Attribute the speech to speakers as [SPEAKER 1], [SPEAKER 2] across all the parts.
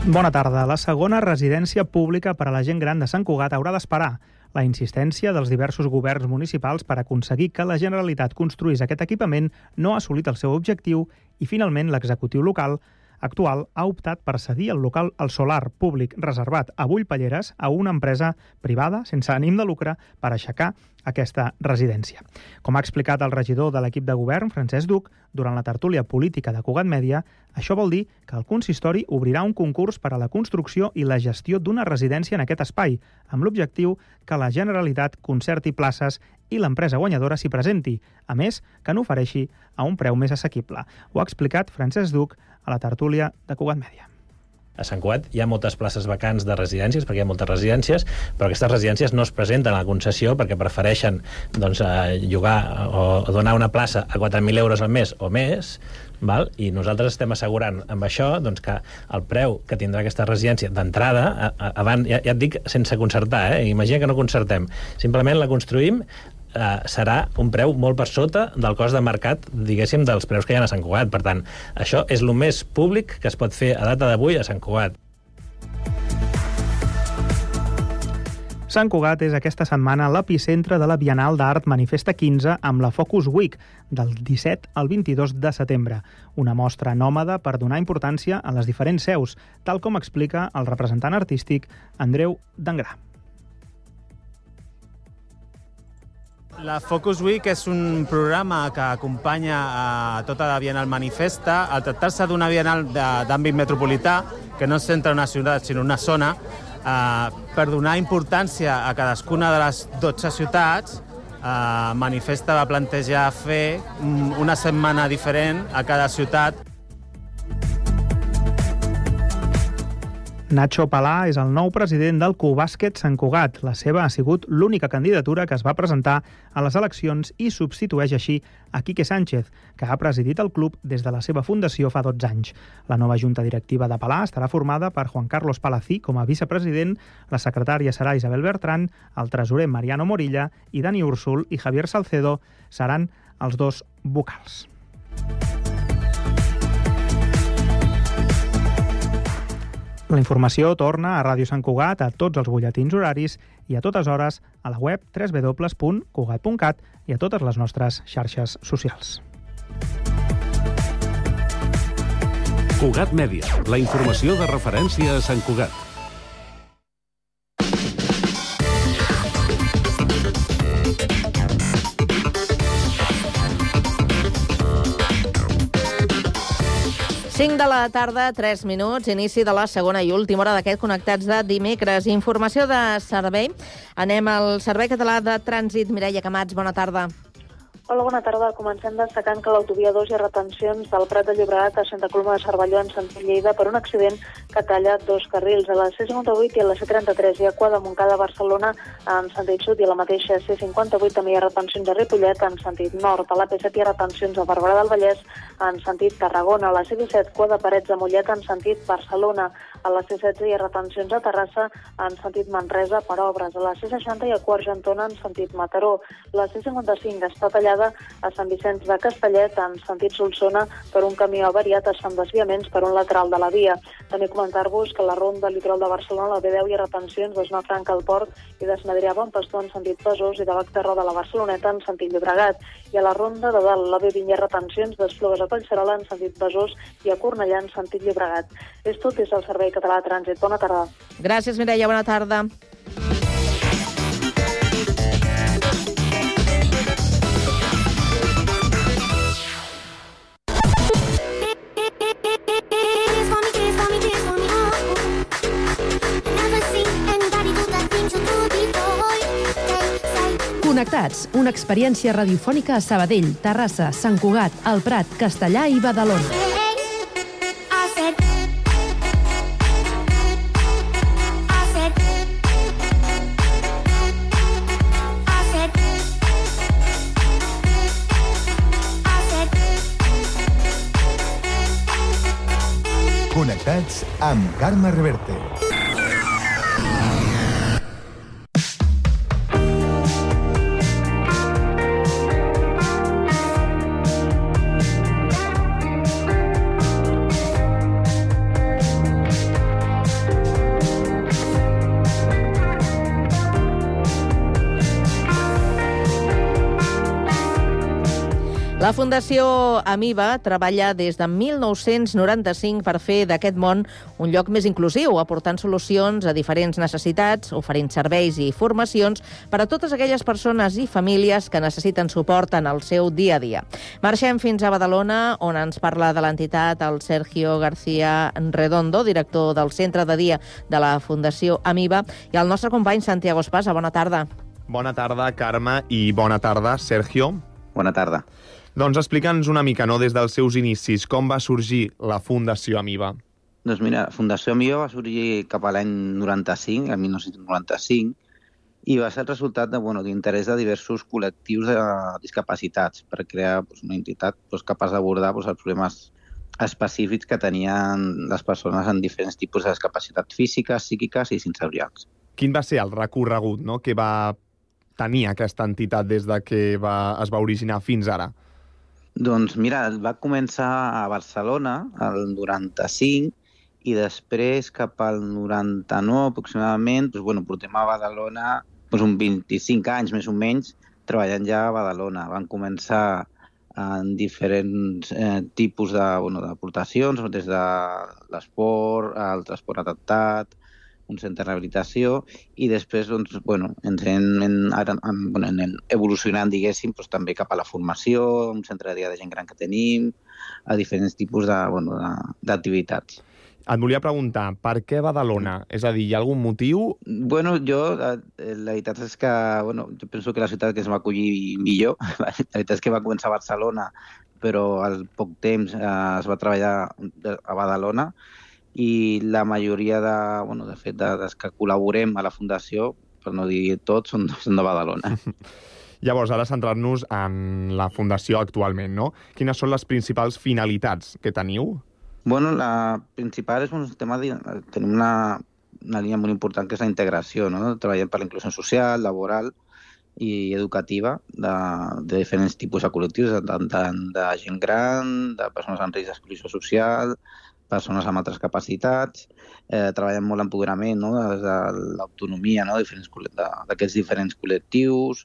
[SPEAKER 1] Bona tarda. La segona residència pública per a la gent gran de Sant Cugat haurà d'esperar la insistència dels diversos governs municipals per aconseguir que la Generalitat construís aquest equipament no ha assolit el seu objectiu i, finalment, l'executiu local actual ha optat per cedir el local al solar públic reservat a Bullpalleres a una empresa privada sense ànim de lucre per aixecar aquesta residència. Com ha explicat el regidor de l'equip de govern, Francesc Duc, durant la tertúlia política de Cugat Mèdia, això vol dir que el consistori obrirà un concurs per a la construcció i la gestió d'una residència en aquest espai, amb l'objectiu que la Generalitat concerti places i l'empresa guanyadora s'hi presenti, a més que n'ofereixi a un preu més assequible. Ho ha explicat Francesc Duc a la tertúlia de Cugat Mèdia.
[SPEAKER 2] A Sant Cugat hi ha moltes places vacants de residències, perquè hi ha moltes residències, però aquestes residències no es presenten a la concessió perquè prefereixen llogar o donar una plaça a 4.000 euros al mes o més, val? I nosaltres estem assegurant amb això que el preu que tindrà aquesta residència d'entrada, ja et dic sense concertar, imagina que no concertem, simplement la construïm, serà un preu molt per sota del cost de mercat, diguéssim, dels preus que hi ha a Sant Cugat. Per tant, això és el més públic que es pot fer a data d'avui a Sant Cugat.
[SPEAKER 1] Sant Cugat és aquesta setmana l'epicentre de la Bienal d'Art Manifesta 15 amb la Focus Week, del 17 al 22 de setembre. Una mostra nòmada per donar importància a les diferents seus, tal com explica el representant artístic Andreu Dangrà.
[SPEAKER 3] La Focus Week és un programa que acompanya a tota la Bienal Manifesta. Al tractar-se d'una Bienal d'àmbit metropolità, que no es centra en una ciutat, sinó en una zona, per donar importància a cadascuna de les 12 ciutats, Manifesta va plantejar fer una setmana diferent a cada ciutat.
[SPEAKER 1] Nacho Palà és el nou president del Cubàsquet Sant Cugat. La seva ha sigut l'única candidatura que es va presentar a les eleccions i substitueix així a Quique Sánchez, que ha presidit el club des de la seva fundació fa 12 anys. La nova junta directiva de Palà estarà formada per Juan Carlos Palací com a vicepresident, la secretària serà Isabel Bertran, el tresorer Mariano Morilla i Dani Úrsul i Javier Salcedo seran els dos vocals. La informació torna a Ràdio Sant Cugat a tots els butlletins horaris i a totes hores a la web www.cugat.cat i a totes les nostres xarxes socials.
[SPEAKER 4] Cugat Mèdia, la informació de referència a Sant Cugat.
[SPEAKER 5] Cinc de la tarda, 3 minuts, inici de la segona i última hora d'aquest Connectats de dimecres. Informació de servei. Anem al Servei Català de Trànsit. Mireia Camats, bona tarda.
[SPEAKER 6] Hola, bona tarda. Comencem destacant que l'autovia 2 hi ha retencions del Prat de Llobregat a Santa Coloma de Cervelló en sentit Lleida per un accident que talla 2 carrils. A la C58 i a la C33 hi ha cua de Montcada a Barcelona en sentit sud i a la mateixa C58 també hi ha retencions a Ripollet en sentit nord. A l'AP7 hi ha retencions a Barberà del Vallès en sentit Tarragona. A la C17 cua de Parets de Mollet en sentit Barcelona. A la C16 hi ha retencions a Terrassa en sentit Manresa per obres. A la C60 hi ha cua a Argentona en sentit Mataró. La C55 està tallada a Sant Vicenç de Castellet en sentit Solsona per un camió avariat es fan desviaments per un lateral de la via. També comentar-vos que a la ronda litoral de Barcelona, la B10 hi ha retencions d'Osna Franca al Port i de Sant Adrià Bon Pastor en sentit Besòs i de Bac de Roda a la Barceloneta en sentit Llobregat. I a la ronda de dalt, la B20 hi ha retencions d'Esplugues a Collserola en sentit Besòs i a Cornellà en sentit Llobregat. És tot des del Servei Català de Trànsit. Bona tarda.
[SPEAKER 5] Gràcies, Mireia. Bona tarda.
[SPEAKER 7] Connectats, una experiència radiofònica a Sabadell, Terrassa, Sant Cugat, El Prat, Castellà i Badalona.
[SPEAKER 8] Connectats amb Carme Reverte.
[SPEAKER 5] La Fundació Amiba treballa des de 1995 per fer d'aquest món un lloc més inclusiu, aportant solucions a diferents necessitats, oferint serveis i formacions per a totes aquelles persones i famílies que necessiten suport en el seu dia a dia. Marxem fins a Badalona, on ens parla de l'entitat el Sergio García Redondo, director del Centre de Dia de la Fundació Amiba, i el nostre company Santiago Espasa. Bona tarda.
[SPEAKER 9] Bona tarda, Carme, i bona tarda, Sergio.
[SPEAKER 10] Bona tarda.
[SPEAKER 9] Doncs explica'ns una mica, no, des dels seus inicis, com va sorgir la Fundació Amiba.
[SPEAKER 10] Doncs mira, Fundació Amiba va sorgir cap a l'any 95, el 1995, i va ser el resultat d'interès de diversos col·lectius de discapacitats per crear una entitat capaç d'abordar els problemes específics que tenien les persones en diferents tipus de discapacitats físiques, psíquiques i sensorials.
[SPEAKER 9] Quin va ser el recorregut que va tenir aquesta entitat des de que es va originar fins ara?
[SPEAKER 10] Doncs mira, va començar a Barcelona el 95 i després cap al 99 aproximadament, portem a Badalona uns 25 anys més o menys treballant ja a Badalona. Van començar en diferents tipus d'aportacions, des de l'esport, el transport adaptat, un centre de rehabilitació, i després ens anem evolucionant, diguéssim, també cap a la formació, un centre de dia de gent gran que tenim, a diferents tipus d'activitats.
[SPEAKER 9] Et volia preguntar, per què Badalona? És a dir, hi ha algun motiu?
[SPEAKER 10] La veritat és que jo penso que la ciutat que es va acollir millor, la veritat és que va començar a Barcelona, però al poc temps es va treballar a Badalona, i la majoria dels que col·laborem a la Fundació, per no dir tots, són de Badalona.
[SPEAKER 9] Llavors, ara centrar-nos en la Fundació actualment, no? Quines són les principals finalitats que teniu?
[SPEAKER 10] La principal és un tema tenim una línia molt important, que és la integració, no? Treballem per la inclusió social, laboral i educativa de diferents tipus de col·lectius, tant de gent gran, de persones en risc d'exclusió social, persones amb altres capacitats. Treballem molt l'empoderament, de l'autonomia d'aquests diferents col·lectius,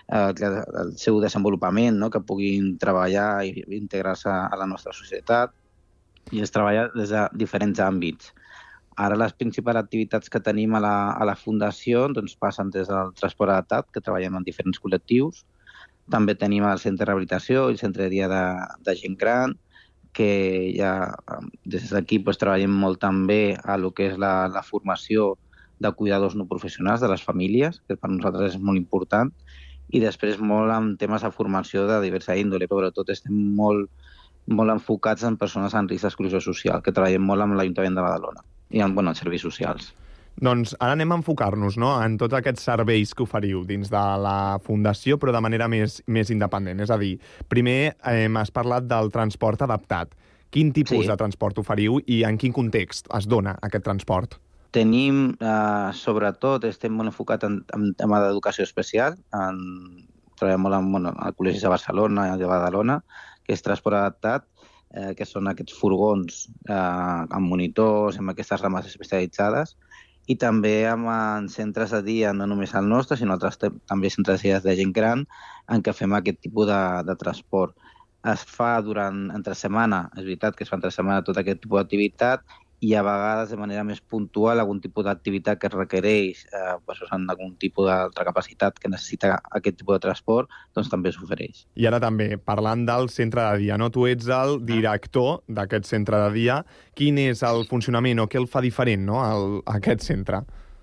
[SPEAKER 10] el seu desenvolupament, que puguin treballar i integrar-se a la nostra societat, i es treballa des de diferents àmbits. Ara les principals activitats que tenim a la Fundació passen des del transport adaptat, que treballem en diferents col·lectius. També tenim el centre de rehabilitació i el centre de dia de gent gran, que ja des d'aquí treballem molt també a lo que és la formació de cuidadors no professionals de les famílies, que per nosaltres és molt important, i després molt en temes de formació de diversa índole, però tot estem molt enfocats en persones en risc d'exclusió social, que treballem molt amb l'Ajuntament de Badalona i en serveis socials.
[SPEAKER 9] Doncs ara anem a enfocar-nos en tots aquests serveis que oferiu dins de la Fundació, però de manera més independent. És a dir, primer has parlat del transport adaptat. Quin tipus de transport oferiu i en quin context es dona aquest transport?
[SPEAKER 10] Tenim, sobretot, estem molt enfocats en tema d'educació especial. Treballem molt al Col·legi de Barcelona i de Badalona, que és transport adaptat, que són aquests furgons amb monitors, amb aquestes rames especialitzades, i també amb centres de dia, no només el nostre, sinó altres també centres de dia de gent gran, en què fem aquest tipus de transport. Es fa entre setmana, és veritat que es fa entre setmana tot aquest tipus d'activitat, i a vegades de manera més puntual algun tipus d'activitat que es requereix en algun tipus d'altra capacitat que necessita aquest tipus de transport, doncs també s'ofereix.
[SPEAKER 9] I ara també, parlant del centre de dia, no? Tu ets el director d'aquest centre de dia. Quin és el funcionament o què el fa diferent, aquest centre?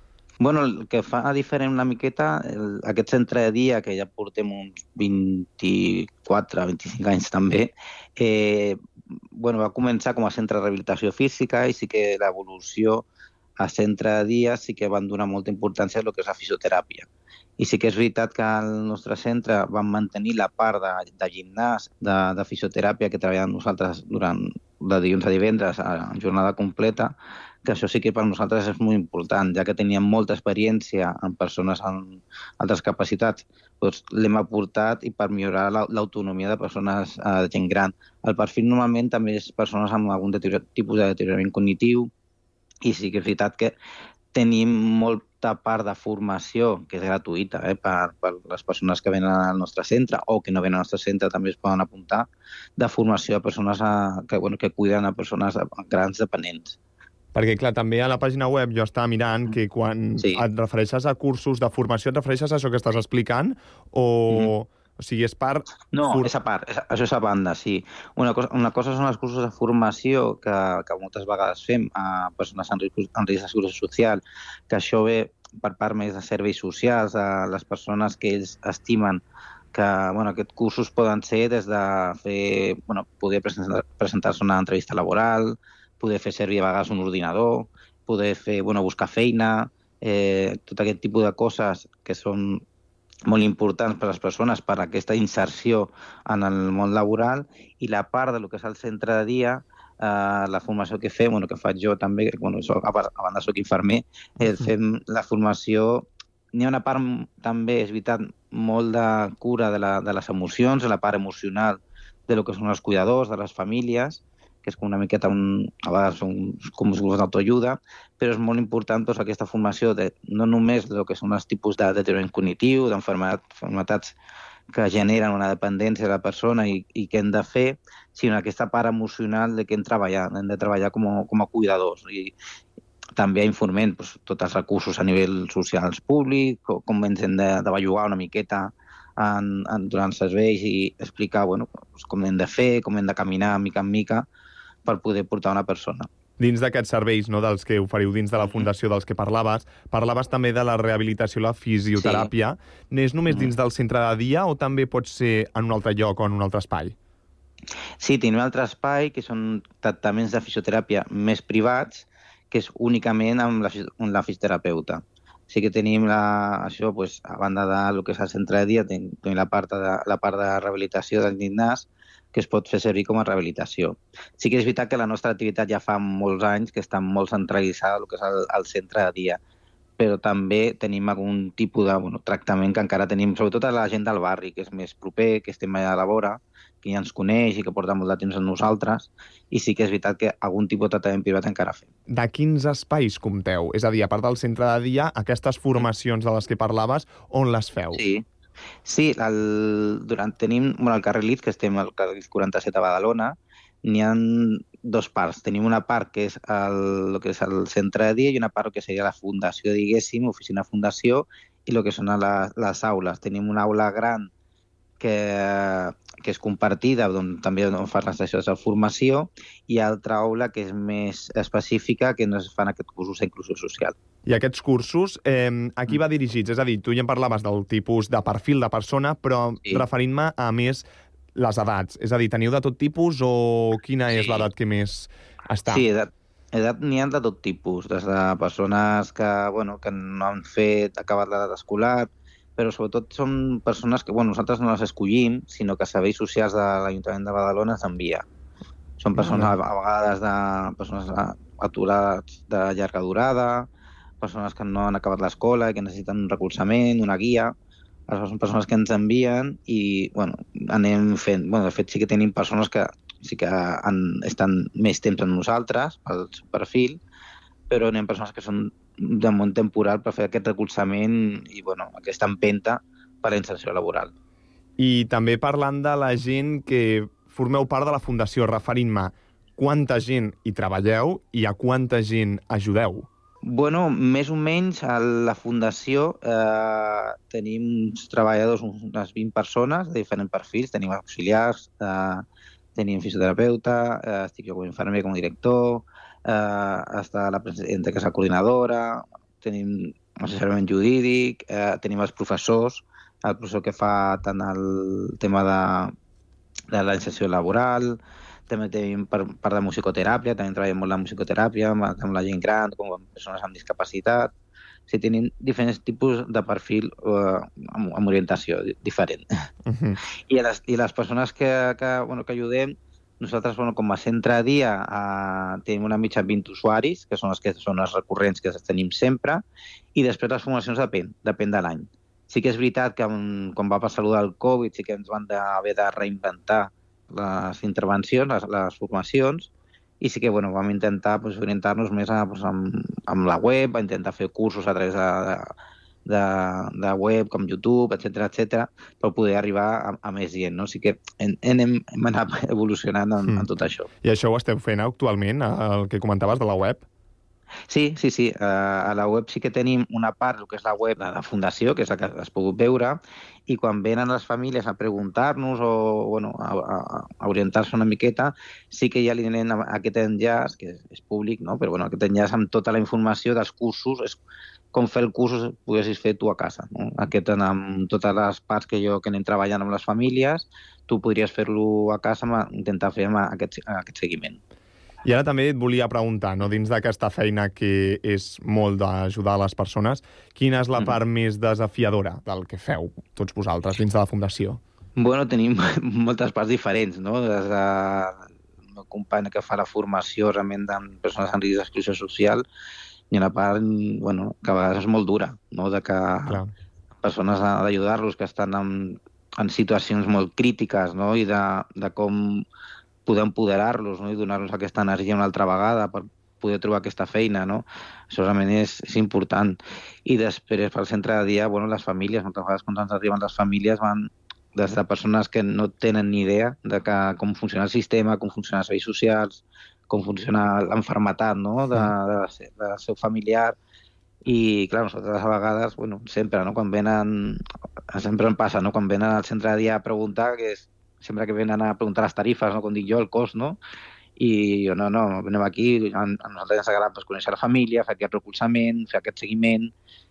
[SPEAKER 10] El que fa diferent una miqueta, aquest centre de dia, que ja portem uns 24-25 anys també, va començar com a centre de rehabilitació física, i sí que l'evolució a centre de dia sí que van donar molta importància a lo que és la fisioteràpia. I sí que és veritat que al nostre centre vam mantenir la part de gimnàs, de fisioteràpia, que treballem nosaltres durant de dilluns a divendres en jornada completa, que això sí que per nosaltres és molt important, ja que teníem molta experiència en persones amb altres capacitats, doncs l'hem aportat i per millorar l'autonomia de persones de gent gran. El perfil normalment també és persones amb algun tipus de deteriorament cognitiu, i sí que és veritat que tenim molt molta part de formació, que és gratuïta per les persones que venen al nostre centre o que no venen al nostre centre, també es poden apuntar, de formació a persones que cuiden a persones grans dependents.
[SPEAKER 9] Perquè, clar, també a la pàgina web jo estava mirant que quan et refereixes a cursos de formació, et refereixes a això que estàs explicant o sigui, és part...
[SPEAKER 10] No, és a part, això és a banda, sí. Una cosa són els cursos de formació que moltes vegades fem a persones en risc de seguretat social, que això ve per part més de serveis socials, a les persones que ells estimen que aquests cursos poden ser des de poder presentar-se una entrevista laboral, poder fer servir a vegades un ordinador, poder fer, buscar feina, tot aquest tipus de coses que són molt importants per a les persones per a aquesta inserció en el món laboral, i la part del que és el centre de dia, la formació que fem, que faig jo també, a banda soc infermer, fem la formació. N'hi ha una part també, és veritat, molt de cura de les emocions, de la part emocional de lo que són els cuidadors, de les famílies, que és com una miqueta, a vegades són com uns grups d'autoajuda, però és molt important aquesta formació no només del que són els tipus de deteriorament cognitiu, d'enfermetats que generen una dependència de la persona i què hem de fer, sinó aquesta part emocional de què hem de treballar com a cuidadors. I també informem tots els recursos a nivell social públic, com ens hem de bellugar una miqueta durant els serveis i explicar com hem de fer, com hem de caminar mica en mica per poder portar una persona.
[SPEAKER 9] Dins d'aquests serveis dels que oferiu dins de la fundació dels que parlaves també de la rehabilitació i la fisioteràpia. N'és només dins del centre de dia o també pot ser en un altre lloc o en un altre espai?
[SPEAKER 10] Sí, tenim un altre espai que són tractaments de fisioteràpia més privats, que és únicament amb la fisioterapeuta. Sí que tenim això, a banda del que és el centre de dia, tenim la part de rehabilitació del gimnàs, que es pot fer servir com a rehabilitació. Sí que és veritat que la nostra activitat ja fa molts anys que està molt centralitzada el que és el centre de dia, però també tenim algun tipus de tractament que encara tenim, sobretot a la gent del barri, que és més proper, que estem allà a la vora, que ja ens coneix i que porta molt de temps amb nosaltres, i sí que és veritat que algun tipus de tractament privat encara fem.
[SPEAKER 9] De quins espais compteu? És a dir, a part del centre de dia, aquestes formacions de les que parlaves, on les feu?
[SPEAKER 10] Sí, tenim al carrer Litz, que estem al carrer Litz 47 a Badalona, n'hi ha dos parts. Tenim una part que és el que és el centre de dia i una part que seria la fundació, diguéssim, oficina fundació, i el que són les aules. Tenim una aula gran que és compartida, on també fan les sessions de formació, i altra aula que és més específica, que no es fan aquests cursos d'inclusió social.
[SPEAKER 9] I aquests cursos, a qui va dirigits? És a dir, tu ja en parlaves del tipus de perfil de persona, però referint-me a més les edats. És a dir, teniu de tot tipus o quina és l'edat que més està?
[SPEAKER 10] Sí, edat n'hi ha de tot tipus, des de persones que no han acabat l'edat escolar, però sobretot són persones que nosaltres no les escollim, sinó que serveis socials de l'Ajuntament de Badalona s'envia. Són persones, a vegades, persones aturades de llarga durada, persones que no han acabat l'escola i que necessiten un recolzament, una guia. Són persones que ens envien i anem fent... De fet, sí que tenim persones que sí que estan més temps amb nosaltres, pel seu perfil, però n'hi ha persones que són de món temporal per fer aquest recolzament i aquesta empenta per a la inserció laboral.
[SPEAKER 9] I també parlant de la gent que formeu part de la Fundació, referint-me quanta gent hi treballeu i a quanta gent ajudeu?
[SPEAKER 10] Més o menys a la Fundació tenim uns treballadors, unes 20 persones de diferents perfils. Tenim auxiliars, tenim fisioterapeuta, estic jo com a infermer, com a director, està la presidenta, que és la coordinadora, tenim assessorament jurídic, tenim els professors, el professor que fa tant el tema de la inserció laboral, també tenim part de musicoteràpia, també treballem molt la musicoteràpia, amb la gent gran, com amb persones amb discapacitat. O sigui, tenim diferents tipus de perfil amb orientació diferent. I les persones que ajudem, nosaltres, com a centre de dia, tenim una mitja 20 usuaris, que són els recurrents que tenim sempre, i després les formacions depèn de l'any. Sí que és veritat que quan va passar allò del Covid sí que ens van haver de reinventar les intervencions, les formacions, i sí que vam intentar orientar-nos més amb la web, a intentar fer cursos a través de web, com YouTube, etc, per poder arribar a més gent, no? Així que hem anat evolucionant en tot això.
[SPEAKER 9] I això ho esteu fent actualment, el que comentaves de la web?
[SPEAKER 10] Sí. A la web sí que tenim una part, el que és la web de la Fundació, que és la que has pogut veure, i quan venen les famílies a preguntar-nos o a orientar-se una miqueta, sí que ja li donem aquest enllaç, que és públic, no? Però aquest enllaç amb tota la informació dels cursos, és com fer el curs poguessis fer tu a casa, no? Aquest, amb totes les parts que anem treballant amb les famílies, tu podries fer-lo a casa, intentar fer aquest seguiment.
[SPEAKER 9] I ara també et volia preguntar, no, dins d'aquesta feina que és molt d'ajudar a les persones, quina és la part més desafiadora del que feu tots vosaltres dins de la Fundació?
[SPEAKER 10] Bueno, tenim moltes parts diferents, no? Des de una companya que fa la formació realment de persones en risc d'exclusió social, i una part, que a vegades és molt dura, no? De que persones ha d'ajudar-los que estan en situacions molt crítiques, no? I de com poder empoderar-los, no? I donar-los aquesta energia una altra vegada per poder trobar aquesta feina, no? Això realment és important. I després, pel centre de dia, les famílies, moltes vegades quan ens arriben les famílies van des de persones que no tenen ni idea de com funciona el sistema, com funcionen els serveis socials, com funciona l'enfermetat, no? del seu familiar. I, clar, nosaltres a vegades, sempre, no? Sempre em passa, no? Quan venen al centre de dia a preguntar, sempre que venen a preguntar les tarifes, no? Com dic jo, el cost, no? I jo, no, venim aquí, a nosaltres ens agrada conèixer la família, fer aquest recolzament, fer aquest seguiment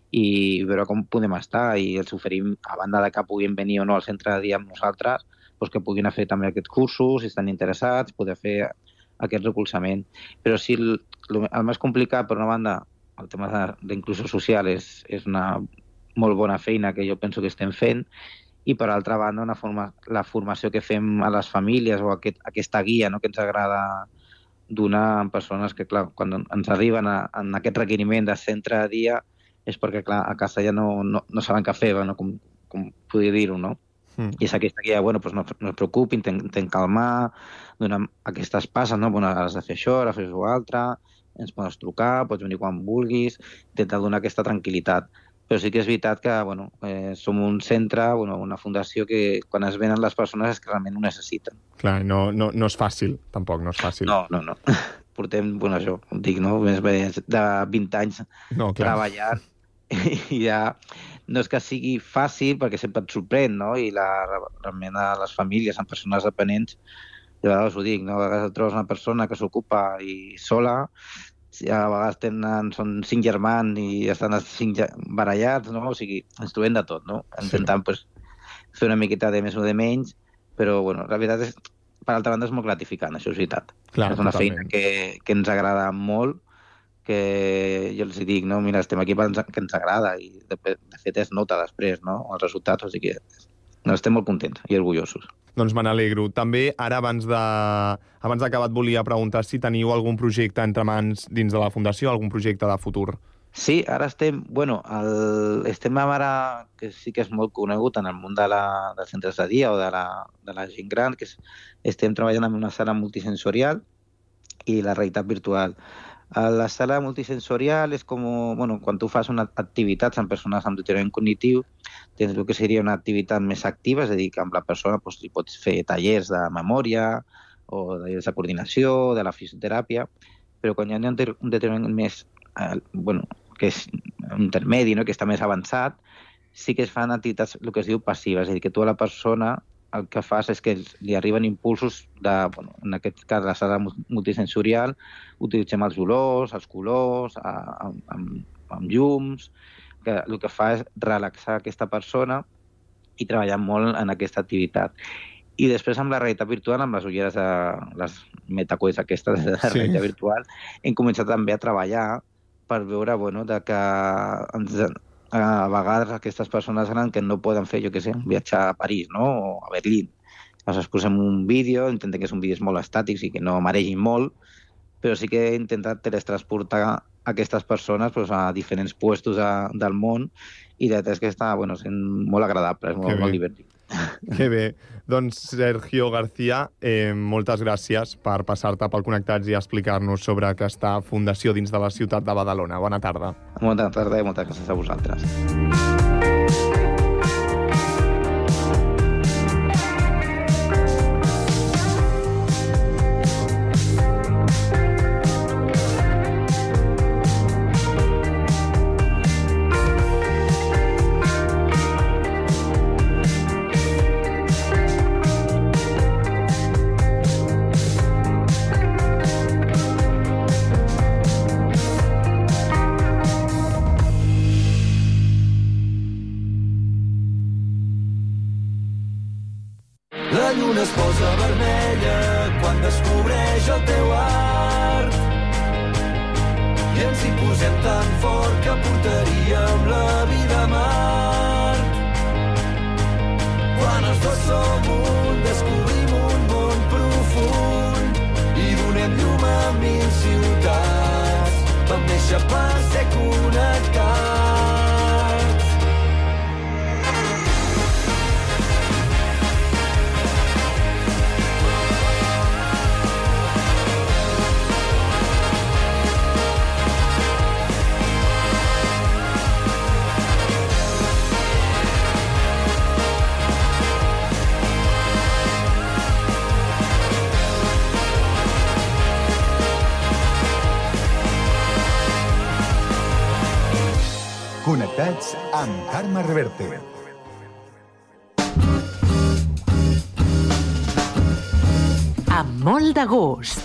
[SPEAKER 10] i veure com podem estar, i els oferim, a banda de que puguin venir o no al centre de dia amb nosaltres, que puguin fer també aquests cursos, si estan interessats, poder fer aquest recolzament. Però sí, el més complicat, per una banda, el tema d'inclusió social és una molt bona feina que jo penso que estem fent, i per altra banda la formació que fem a les famílies o aquesta guia, no? Que ens agrada donar a persones que, clar, quan ens arriben en aquest requeriment de centre de dia és perquè, clar, a casa ja no saben què fer, no? Com podria dir-ho, no? I és aquesta guia, no es preocupi, intentem calmar, donar aquestes passes, no? Has de fer això, has de fer això altre, ens pots trucar, pots venir quan vulguis, intentar donar aquesta tranquil·litat. Però sí que és veritat que som un centre, una fundació que quan es venen les persones és que realment ho necessiten.
[SPEAKER 9] Clar, no és fàcil, tampoc, no és fàcil.
[SPEAKER 10] No. Portem, això, dic, no? Més de 20 anys treballant i ja no és que sigui fàcil perquè sempre et sorprèn, no? I realment a les famílies, amb persones dependents, de vegades ho dic, no? A vegades trobes una persona que s'ocupa i sola, a vegades són 5 germans i estan els 5 barallats, no? O sigui, ens trobem de tot, no? Intentant fer una miqueta de més o de menys, però, la veritat és, per altra banda, és molt gratificant, això és veritat.
[SPEAKER 9] Clar,
[SPEAKER 10] és una feina que ens agrada molt, que jo els dic, no? Mira, estem aquí perquè ens agrada, i de fet es nota després, no? Els resultats, o sigui que estem molt contents i orgullosos.
[SPEAKER 9] Doncs me n'alegro. També, ara, abans d'acabar, et volia preguntar si teniu algun projecte entre mans dins de la Fundació, algun projecte de futur.
[SPEAKER 10] Sí, ara estem ara, que sí que és molt conegut en el món dels centres de dia o de la gent gran, que estem treballant en una sala multisensorial i la realitat virtual. La sala multisensorial és com, quan tu fas una activitat amb persones amb deteriorament cognitiu, tens el que seria una activitat més activa, és a dir, que amb la persona hi pots fer tallers de memòria o tallers de coordinació, de la fisioteràpia, però quan hi ha un deteriorament més, que és intermedi, no? Que està més avançat, sí que es fan activitats, el que es diu passives, és a dir, que tu a la persona el que fas és que li arriben impulsos en aquest cas la sala multisensorial, utilitzem els olors, els colors, amb llums, que el que fa és relaxar aquesta persona i treballar molt en aquesta activitat. I després amb la realitat virtual, amb les ulleres de les metaquests aquestes de la realitat virtual, hem començat també a treballar per veure de que a vegades aquestes persones grans que no poden fer, jo què sé, un viatge a París, no? O a Berlín. Llavors posem un vídeo, intentem que són vídeos molt estàtics i que no maregin molt, però sí que he intentat teletransportar aquestes persones a diferents puestos del món, i la veritat és que està sent molt agradable, és molt divertit.
[SPEAKER 9] Que bé. Doncs, Sergio García, moltes gràcies per passar-te pel Connectats i explicar-nos sobre aquesta fundació dins de la ciutat de Badalona. Bona tarda.
[SPEAKER 10] Bona tarda i moltes gràcies a vosaltres.
[SPEAKER 11] La lluna es posa vermella quan descobreix el teu art i ens hi posem tan fort que portaríem la vida a Mart. Quan els dos som un, descobrim un món profund i donem llum a 1000 ciutats. Vam néixer per ser connectats.
[SPEAKER 8] Connectats amb Carme Reverte.
[SPEAKER 12] Amb molt de gust.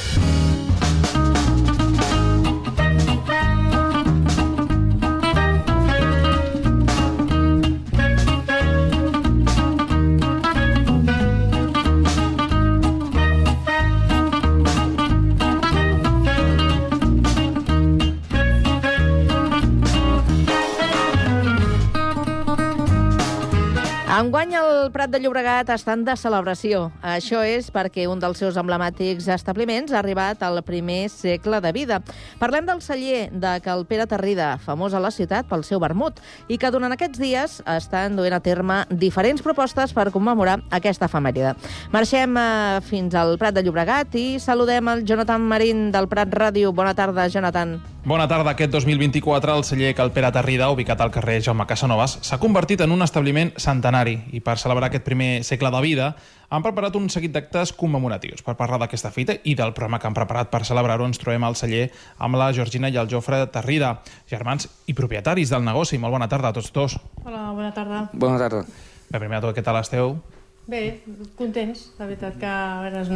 [SPEAKER 5] Enguany el Prat de Llobregat estan de celebració. Això és perquè un dels seus emblemàtics establiments ha arribat al primer segle de vida. Parlem del celler de Cal Pere Tarrida, famós a la ciutat pel seu vermut, i que durant aquests dies estan duent a terme diferents propostes per commemorar aquesta efemèride. Marxem fins al Prat de Llobregat i saludem el Jonathan Marín del Prat Ràdio. Bona tarda, Jonathan.
[SPEAKER 13] Bona tarda. Aquest 2024 el celler Cal Pere Tarrida, ubicat al carrer Jaume Casanovas, s'ha convertit en un establiment centenari i per celebrar aquest primer segle de vida han preparat un seguit d'actes commemoratius. Per parlar d'aquesta fita i del programa que han preparat per celebrar-ho ens trobem al celler amb la Georgina i el Jofre Tarrida, germans i propietaris del negoci. Molt bona tarda a tots dos.
[SPEAKER 14] Hola, bona tarda.
[SPEAKER 10] Bona tarda.
[SPEAKER 13] Bé, primer de tot, què tal esteu?
[SPEAKER 14] Bé, contents. La veritat que a veure,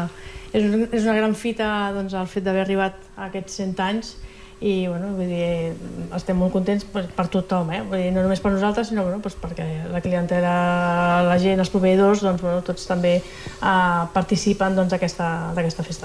[SPEAKER 14] és una gran fita, doncs, el fet d'haver arribat a aquests 100 anys i bueno, vull dir, estem molt contents per tothom, vull dir, no només per nosaltres, sinó doncs, perquè la clientela, la gent, els proveïdors, doncs, tots també participen d'aquesta festa.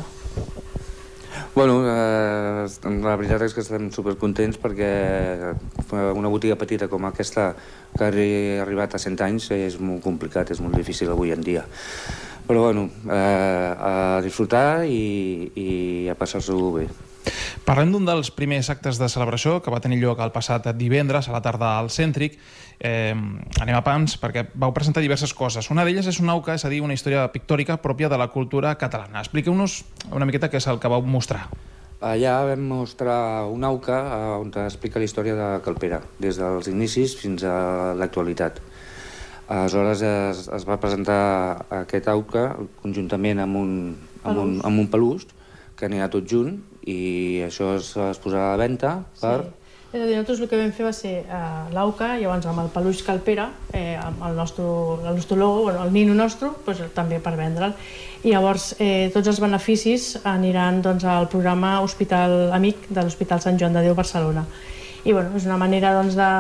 [SPEAKER 10] Bueno, la veritat és que estem supercontents perquè una botiga petita com aquesta que ha arribat a 100 anys és molt complicat, és molt difícil avui en dia. Però bueno, a disfrutar i a passar-s'ho bé.
[SPEAKER 13] Parlem d'un dels primers actes de celebració que va tenir lloc el passat divendres a la tarda al Cèntric. Anem a pams perquè vau presentar diverses coses. Una d'elles és una auca, és a dir, una història pictòrica pròpia de la cultura catalana. Expliqueu-nos una miqueta què és el que vau mostrar.
[SPEAKER 10] Allà vam mostrar una auca on explica la història de Cal Pere, des dels inicis fins a l'actualitat. Aleshores es va presentar aquest auca conjuntament amb un pelús que anirà tot junt i això es posarà a la venda per...
[SPEAKER 14] Sí. És a dir, nosaltres el que vam fer va ser l'auca, llavors amb el peluix Cal Pere, el nostre logo, el nino nostre, doncs, també per vendre'l. I llavors tots els beneficis aniran al programa Hospital Amic de l'Hospital Sant Joan de Déu Barcelona. I bueno, és una manera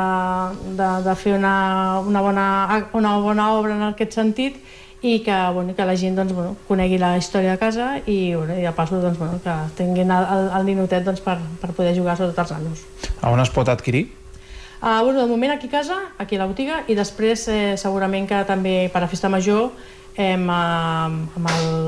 [SPEAKER 14] de fer una bona obra en aquest sentit i que la gent conegui la història de casa i de pas que tinguin el ninotet per poder jugar sobretot els nanos.
[SPEAKER 13] A on es pot adquirir?
[SPEAKER 14] De moment aquí a casa, aquí a la botiga, i després segurament que també per a Festa Major amb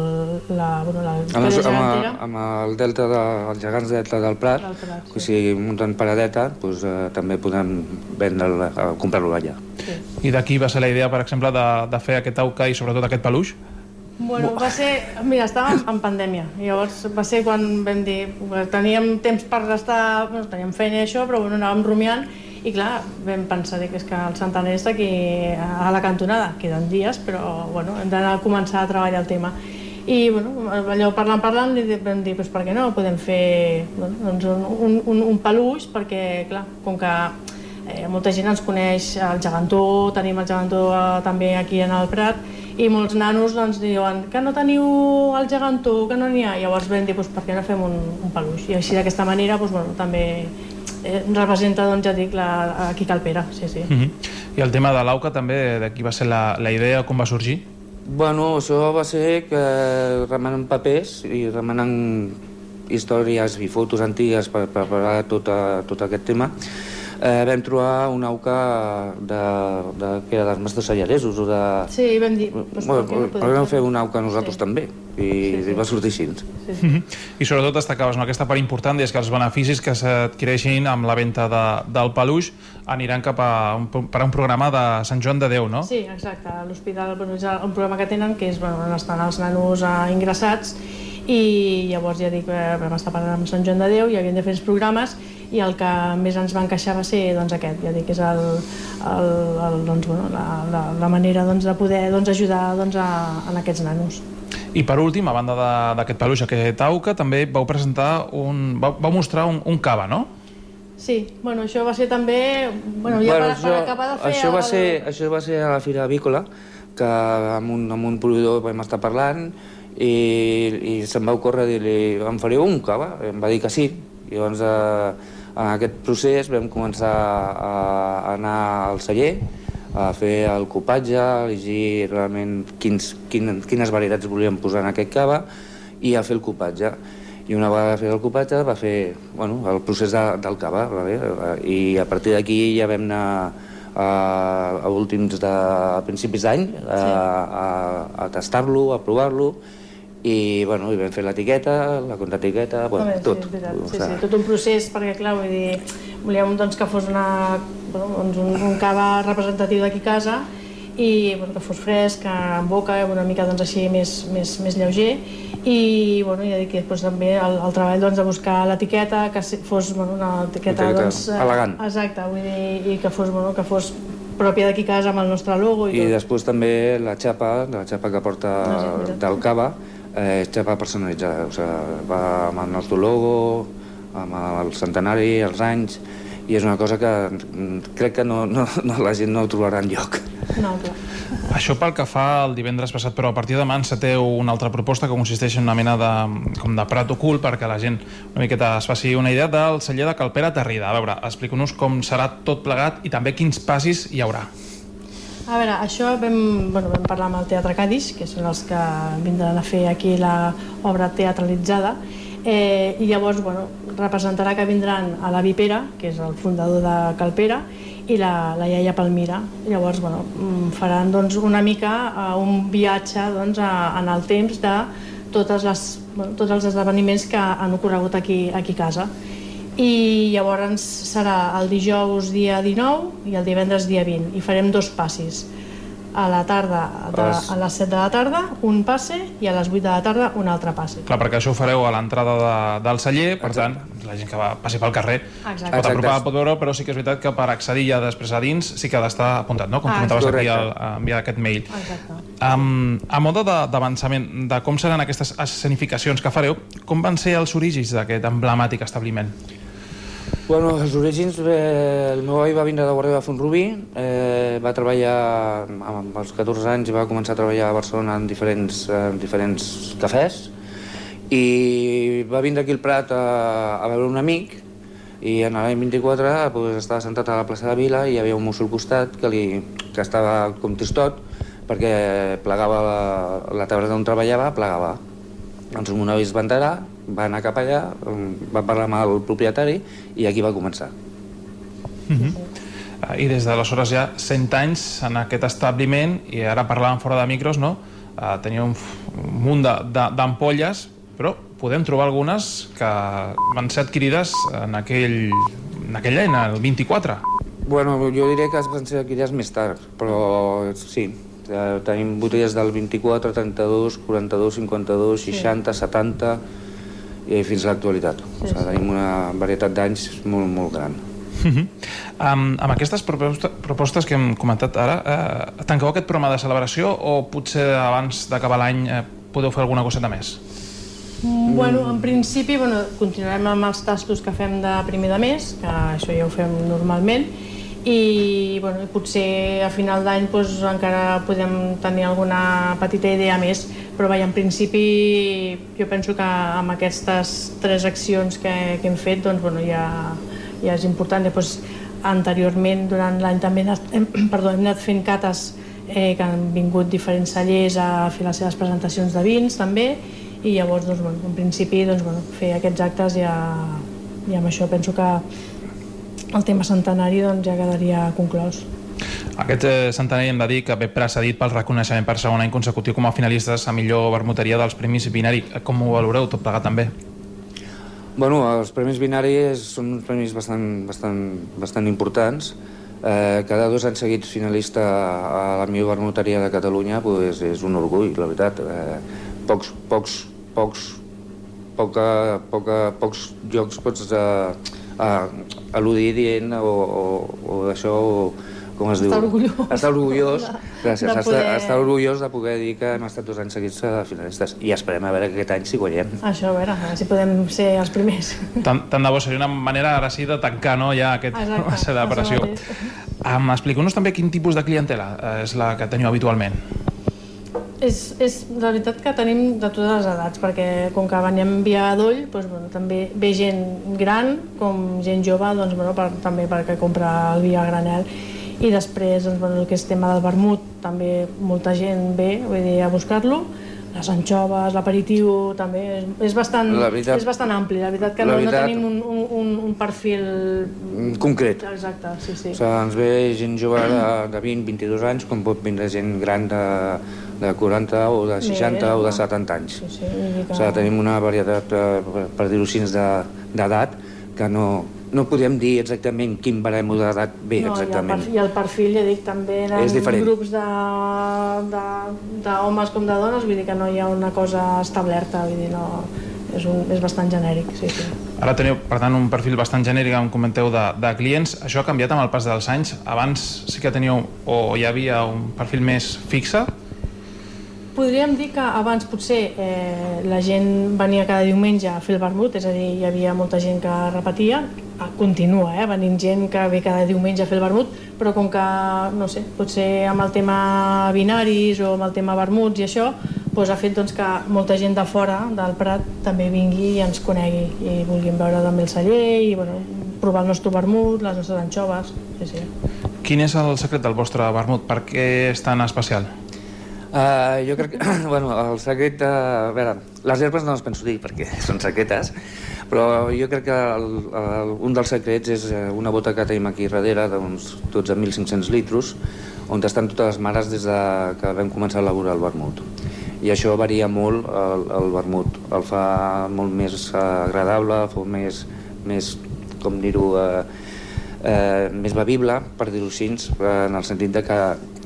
[SPEAKER 15] el delta dels gegants delta del Prat, o sigui, muntant paradeta, també podem comprar-lo allà.
[SPEAKER 13] I d'aquí va ser la idea, per exemple, de fer aquest auca i sobretot aquest peluix?
[SPEAKER 14] Bueno, va ser... Mira, estàvem en pandèmia, llavors va ser quan vam dir... Teníem temps per estar... Teníem feina i això, però anàvem rumiant i clar, vam pensar que és que el Centener està aquí a la cantonada, queden dies, però bueno, hem d'anar a començar a treballar el tema. I bueno, allò parlant, vam dir, per què no podem fer un peluix, perquè clar, com que molta gent ens coneix el gegantó, tenim el gegantó també aquí en el Prat, i molts nanos doncs diuen que no teniu el gegantó, que no n'hi ha. Llavors vam dir, per què no fem un peluix? I així d'aquesta manera també representa, ja dic, aquí Calpera, sí.
[SPEAKER 13] I el tema de l'auca també, d'aquí va ser la idea, com va sorgir?
[SPEAKER 15] Bueno, això va ser que remenant papers i remenant històries i fotos antigues per preparar tot aquest tema, vam trobar una auca que era dels mestres sallaresos o de...
[SPEAKER 14] Sí, vam dir...
[SPEAKER 15] Vam fer una auca nosaltres també i va sortir així.
[SPEAKER 13] I sobretot destacaves aquesta part important, és que els beneficis que s'adquireixin amb la venda del peluix aniran cap a un programa de Sant Joan de Déu, no?
[SPEAKER 14] Sí, exacte. A l'hospital és un programa que tenen que és on estan els nanos ingressats i llavors ja dic, vam estar parlant amb Sant Joan de Déu i havíem de fer els programes i el que més ens va encaixar va ser aquest, ja dic, és la manera de poder ajudar a aquests nanos.
[SPEAKER 13] I per últim, a banda d'aquest peluix, aquest auca, també vau presentar vau mostrar un cava, no?
[SPEAKER 14] Sí, bueno, això va ser també... per acabar de fer...
[SPEAKER 15] Això va ser a la Fira Avícola, que amb un proveïdor vam estar parlant i se'm va ocórrer dir-li, em faríeu un cava? Em va dir que sí. I llavors en aquest procés vam començar a anar al celler, a fer el copatge, a elegir realment quines varietats volíem posar en aquest cava i a fer el copatge. I una vegada fer el copatge va fer el procés del cava, i a partir d'aquí ja vam anar a principis d'any a tastar-lo, a provar-lo i vam fer l'etiqueta, la contraetiqueta, tot.
[SPEAKER 14] Sí, tot un procés, perquè clar, vull dir, volíem que fos un cava representatiu d'aquí a casa i que fos fresc, en boca, una mica així més lleuger i ja dic que després també el treball de buscar l'etiqueta, que fos una etiqueta
[SPEAKER 15] elegant.
[SPEAKER 14] Exacte, vull dir, i que fos pròpia d'aquí a casa amb el nostre logo i tot.
[SPEAKER 15] I després també la xapa que porta del cava és xapa personalitzada, va amb el nostre logo, amb el centenari, els anys, i és una cosa que crec que la gent no ho trobarà enlloc.
[SPEAKER 14] No, clar.
[SPEAKER 13] Això pel que fa el divendres passat, però a partir de demà enceteu una altra proposta que consisteix en una mena de prat ocult perquè la gent una miqueta es faci una idea del celler de Calpera Terrida. A veure, explica-nos com serà tot plegat i també quins passis hi haurà.
[SPEAKER 14] A veure, això vam parlar amb el Teatre Cadis, que són els que vindran a fer aquí l'obra teatralitzada, i llavors representarà que vindran a la Vipera, que és el fundador de Calpera, i la iaia Palmira. Llavors faran una mica un viatge en el temps de tots els esdeveniments que han ocorregut aquí a casa. I llavors serà el dijous dia 19 i el divendres dia 20 i farem 2 passis. A la tarda, a les 7 de la tarda, un passe i a les 8 de la tarda un altre passe.
[SPEAKER 13] Clar, perquè això ho fareu a l'entrada del celler, per tant, la gent que passi pel carrer pot apropar, pot veure, però sí que és veritat que per accedir ja després a dins sí que ha d'estar apuntat, no? Com comentaves aquí enviar aquest mail. A mode d'avançament de com seran aquestes escenificacions que fareu, com van ser els orígens d'aquest emblemàtic establiment?
[SPEAKER 15] Bueno, els orígens, el meu avi va vindre de Guardiola a Font-rubí, va treballar als 14 anys i va començar a treballar a Barcelona en diferents cafès i va vindre aquí al Prat a veure un amic i en l'any 24 estava sentat a la plaça de Vila i hi havia un mosso al costat que estava com tristot perquè plegava la taverna on treballava, plegava. Doncs el meu avi es va enterar, va anar cap allà, va parlar amb el propietari i aquí va començar.
[SPEAKER 13] I des d'aleshores ja 100 anys en aquest establiment, i ara parlàvem fora de micros, no? tenia un munt d'ampolles, però podem trobar algunes que van ser adquirides en aquell any, el 24.
[SPEAKER 15] Bueno, jo diria que van ser adquirides més tard, però sí, tenim botelles del 24, 32, 42, 52, 60, 70 i fins a l'actualitat. Tenim una varietat d'anys molt, molt gran.
[SPEAKER 13] Amb aquestes propostes que hem comentat ara, tanqueu aquest programa de celebració o potser abans d'acabar l'any podeu fer alguna coseta més?
[SPEAKER 14] Bueno, en principi continuarem amb els tastos que fem de primer de mes, que això ja ho fem normalment, i potser a final d'any encara podem tenir alguna petita idea més, però en principi jo penso que amb aquestes 3 accions que hem fet ja és important. Anteriorment, durant l'any també hem anat fent cates que han vingut diferents cellers a fer les seves presentacions de vins també, i llavors en principi fer aquests actes i amb això penso que el tema centenari ja quedaria conclòs.
[SPEAKER 13] Aquest centenari hem de dir que ve precedit pel reconeixement per segon any consecutiu com a finalistes a millor vermuteria dels Premis Vinari. Com ho valoreu tot plegat també?
[SPEAKER 15] Bueno, els Premis Vinari són uns premis bastant importants. Cada 2 anys seguits finalista a la millor vermuteria de Catalunya és un orgull, la veritat. Pocs llocs pots al·ludir dient o d'això, com es diu? Estar orgullós. Gràcies, estar orgullós de poder dir que hem estat 2 anys seguits finalistes i esperem a veure aquest any si guanyem.
[SPEAKER 14] Això, a veure si podem ser els primers.
[SPEAKER 13] Tant de bo, seria una manera ara sí de tancar ja aquesta celebració. Expliqueu-nos també quin tipus de clientela és la que teniu habitualment.
[SPEAKER 14] És la veritat que tenim de totes les edats, perquè com que venim via Adoll, també ve gent gran com gent jove, també perquè compra el vi a granel. I després el que és tema del vermut, també molta gent ve a buscar-lo, les anxoves, l'aperitiu, també és bastant ampli. La veritat que no tenim un perfil
[SPEAKER 15] concret.
[SPEAKER 14] Exacte, sí.
[SPEAKER 15] Ens ve gent jove de 20, 22 anys, com pot vindre gent gran de 40 o de 60 o de 70 anys. Tenim una varietat, per dir-ho així, d'edat que no podem dir exactament quin baremo d'edat ve exactament.
[SPEAKER 14] I el perfil, ja dic, també eren grups d'homes com de dones, vull dir que no hi ha una cosa establerta, vull dir, és bastant genèric, sí.
[SPEAKER 13] Ara teniu, per tant, un perfil bastant genèric, em comenteu, de clients. Això ha canviat amb el pas dels anys? Abans sí que teníeu, o hi havia un perfil més fixe?
[SPEAKER 14] Podríem dir que abans potser la gent venia cada diumenge a fer el vermut, és a dir, hi havia molta gent que repetia, continua venint gent que ve cada diumenge a fer el vermut, però com que, no sé, potser amb el tema binaris o amb el tema vermuts i això, ha fet que molta gent de fora del Prat també vingui i ens conegui i vulguin veure també el celler i provar el nostre vermut, les nostres anxoves. Sí.
[SPEAKER 13] Quin és el secret del vostre vermut? Per què és tan especial?
[SPEAKER 15] Jo crec que, el secret, a veure, les herbes no les penso dir perquè són secretes, però jo crec que un dels secrets és una bota que tenim aquí darrere d'uns 12.500 litres, on estan totes les mares des que vam començar a elaborar el vermut. I això varia molt el vermut, el fa molt més agradable, el fa més com dir-ho, més bevible, per dir-ho així, en el sentit que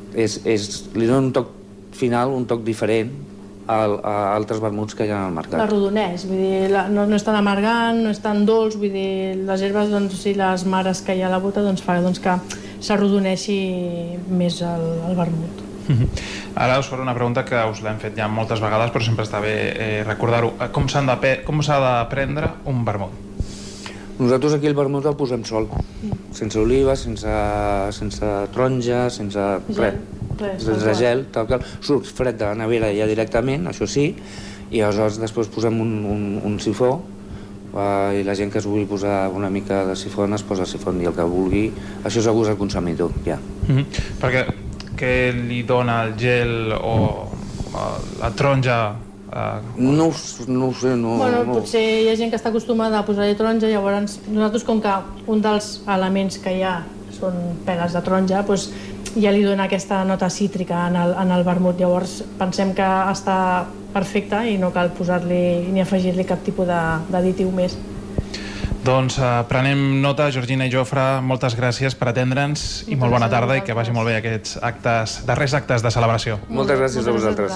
[SPEAKER 15] li dona un toc final, un toc diferent a altres vermuts que hi ha al mercat.
[SPEAKER 14] L'arrodoneix, vull dir, no és tan amargant, no és tan dolç, vull dir, les herbes i les mares que hi ha a la bota fa que s'arrodoneixi més el vermut.
[SPEAKER 13] Ara us faré una pregunta que us l'hem fet ja moltes vegades, però sempre està bé recordar-ho. Com s'ha de prendre un vermut?
[SPEAKER 15] Nosaltres aquí el vermut el posem sol, sense oliva, sense taronja, sense res. Sense gel, surt fred de la nevera ja directament, això sí, i aleshores després posem un sifó i la gent que es vulgui posar una mica de sifon es posa sifon i el que vulgui, això és a gust del consumidor, ja.
[SPEAKER 13] Perquè què li dona el gel o la taronja?
[SPEAKER 15] No ho sé, no...
[SPEAKER 14] Potser hi ha gent que està acostumada a posar-hi taronja, llavors nosaltres com que un dels elements que hi ha con pegues de taronja, doncs ja li dona aquesta nota cítrica en el vermut. Llavors pensem que està perfecte i no cal posar-li ni afegir-li cap tipus d'additiu més.
[SPEAKER 13] Doncs prenem nota, Georgina i Jofre, moltes gràcies per atendre'ns i molt bona tarda i que vagi molt bé aquests darrers actes de celebració.
[SPEAKER 15] Moltes gràcies a vosaltres.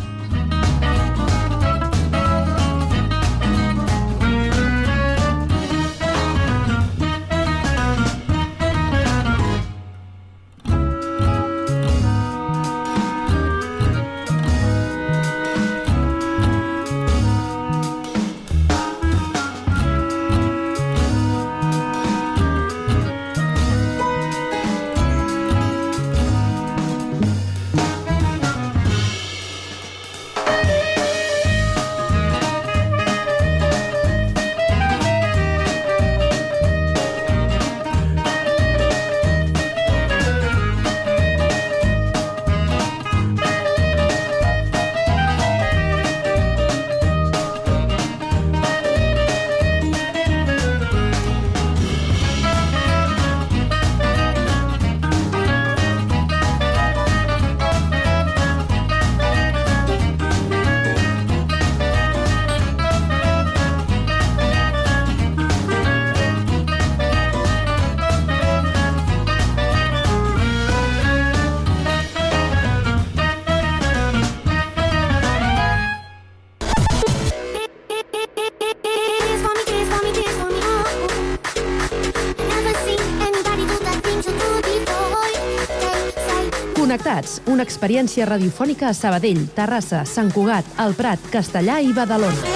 [SPEAKER 7] Connectats, una experiència radiofònica a Sabadell, Terrassa, Sant Cugat, El Prat, Castellà i Badalona.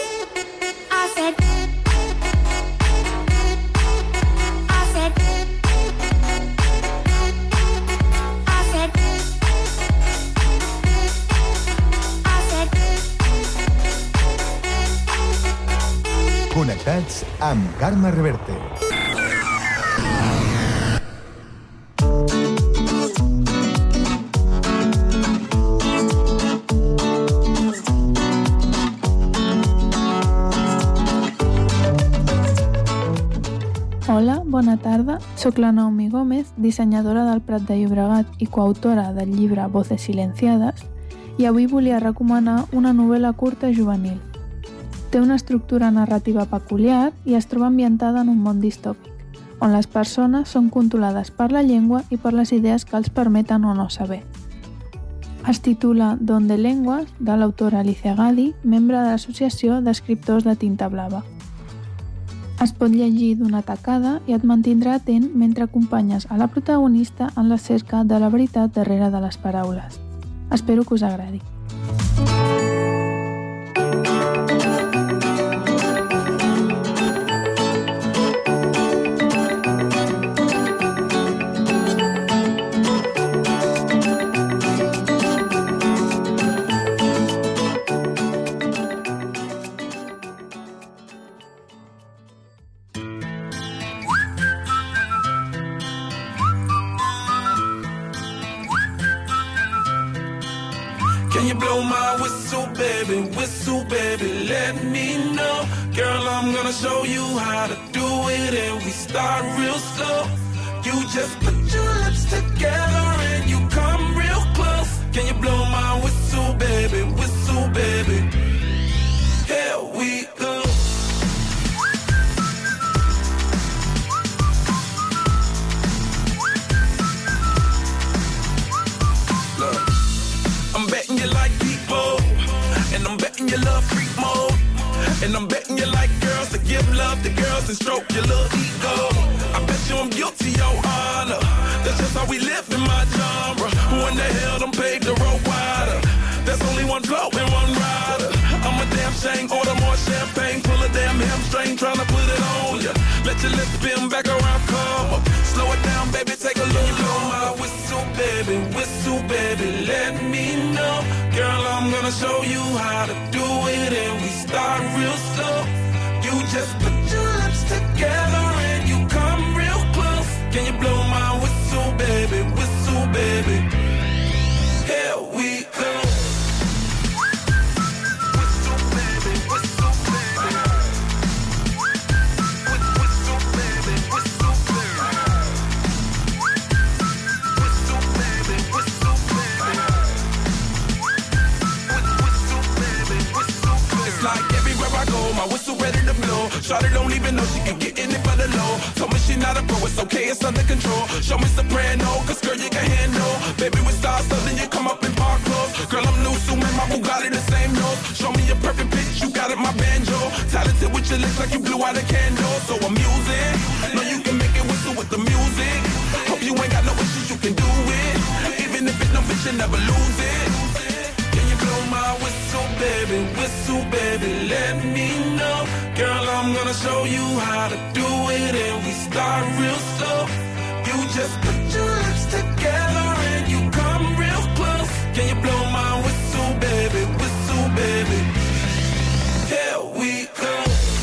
[SPEAKER 8] Connectats amb Carme Reverte.
[SPEAKER 16] Hola, bona tarda. Soc la Naomi Gómez, dissenyadora del Prat de Llobregat i coautora del llibre Voces silenciades, i avui volia recomanar una novel·la curta juvenil. Té una estructura narrativa peculiar i es troba ambientada en un món distòpic, on les persones són controlades per la llengua i per les idees que els permeten o no saber. Es titula Donde Lenguas, de l'autora Alicia Gadi, membre de l'Associació d'Escriptors de Tinta Blava. Es pot llegir d'una tacada i et mantindrà atent mentre acompanyes a la protagonista en la cerca de la veritat darrere de les paraules. Espero que us agradi.
[SPEAKER 11] Can you blow my whistle, baby, let me know. Girl, I'm gonna show you how to do it, and we start real slow. You just put your lips together and you come real close. Can you blow my whistle, baby, here we go. Look, I'm betting you like people, and I'm betting you love freak mode, and I'm betting you like girls to give love to girls and stroke your little ego. I bet you I'm guilty, your honor. That's just how we live in my genre. Who in the hell done paved the road wider? There's only one flow and one rider. I'm a damn shame, order more champagne, pull a damn hamstring, tryna put it on ya. Let your lips spin back around, come up. Slow it down, baby, take a look. Blow my whistle, baby, let me know. Girl, I'm gonna show you how to do it, and we start real slow. You just put your lips together and you come real close. Can you blow my whistle, baby, here we go. Whistle, baby,
[SPEAKER 17] soul. My whistle ready to blow. Shawty don't even know she can get in it for the low. Told me she not a pro, it's okay, it's under control. Show me soprano, cause girl, you can handle. Baby, with stars, so then you come up in park clothes. Girl, I'm new, so man, my Bugatti the same nose. Show me your perfect pitch, you got it, my banjo. Talented with your lips like you blew out a candle. So I'm using, know you can make it whistle with the music. Hope you ain't got no issues, you can do it. Even if it's no bitch, you never lose it. Can you blow my whistle, baby, let me know. Girl, I'm gonna show you how to do it, and we start real slow. You just put your lips together and you come real close. Can you blow my whistle, baby, here we go.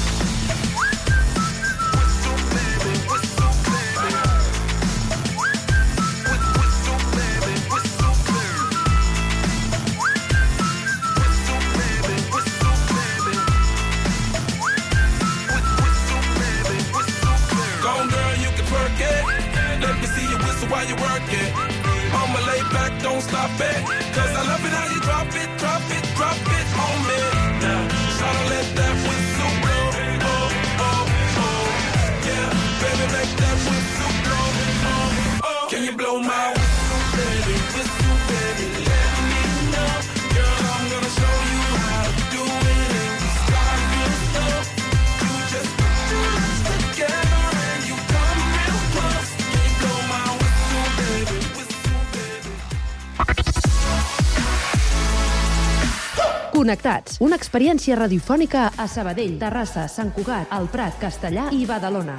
[SPEAKER 17] While you work it, I'ma lay back, don't stop it. Cause I love it how you drop it on me. Now, try to let that whistle blow. Oh, oh, oh. Yeah, baby, make that whistle blow. Oh, oh. Can you blow my whistle, baby, let me know. Girl, I'm gonna show you how to do it, and we start real slow. You just put your lips together and you come real close. Can you blow my
[SPEAKER 7] Connectats, una experiència radiofònica a Sabadell, Terrassa, Sant Cugat, El Prat, Castellà i Badalona.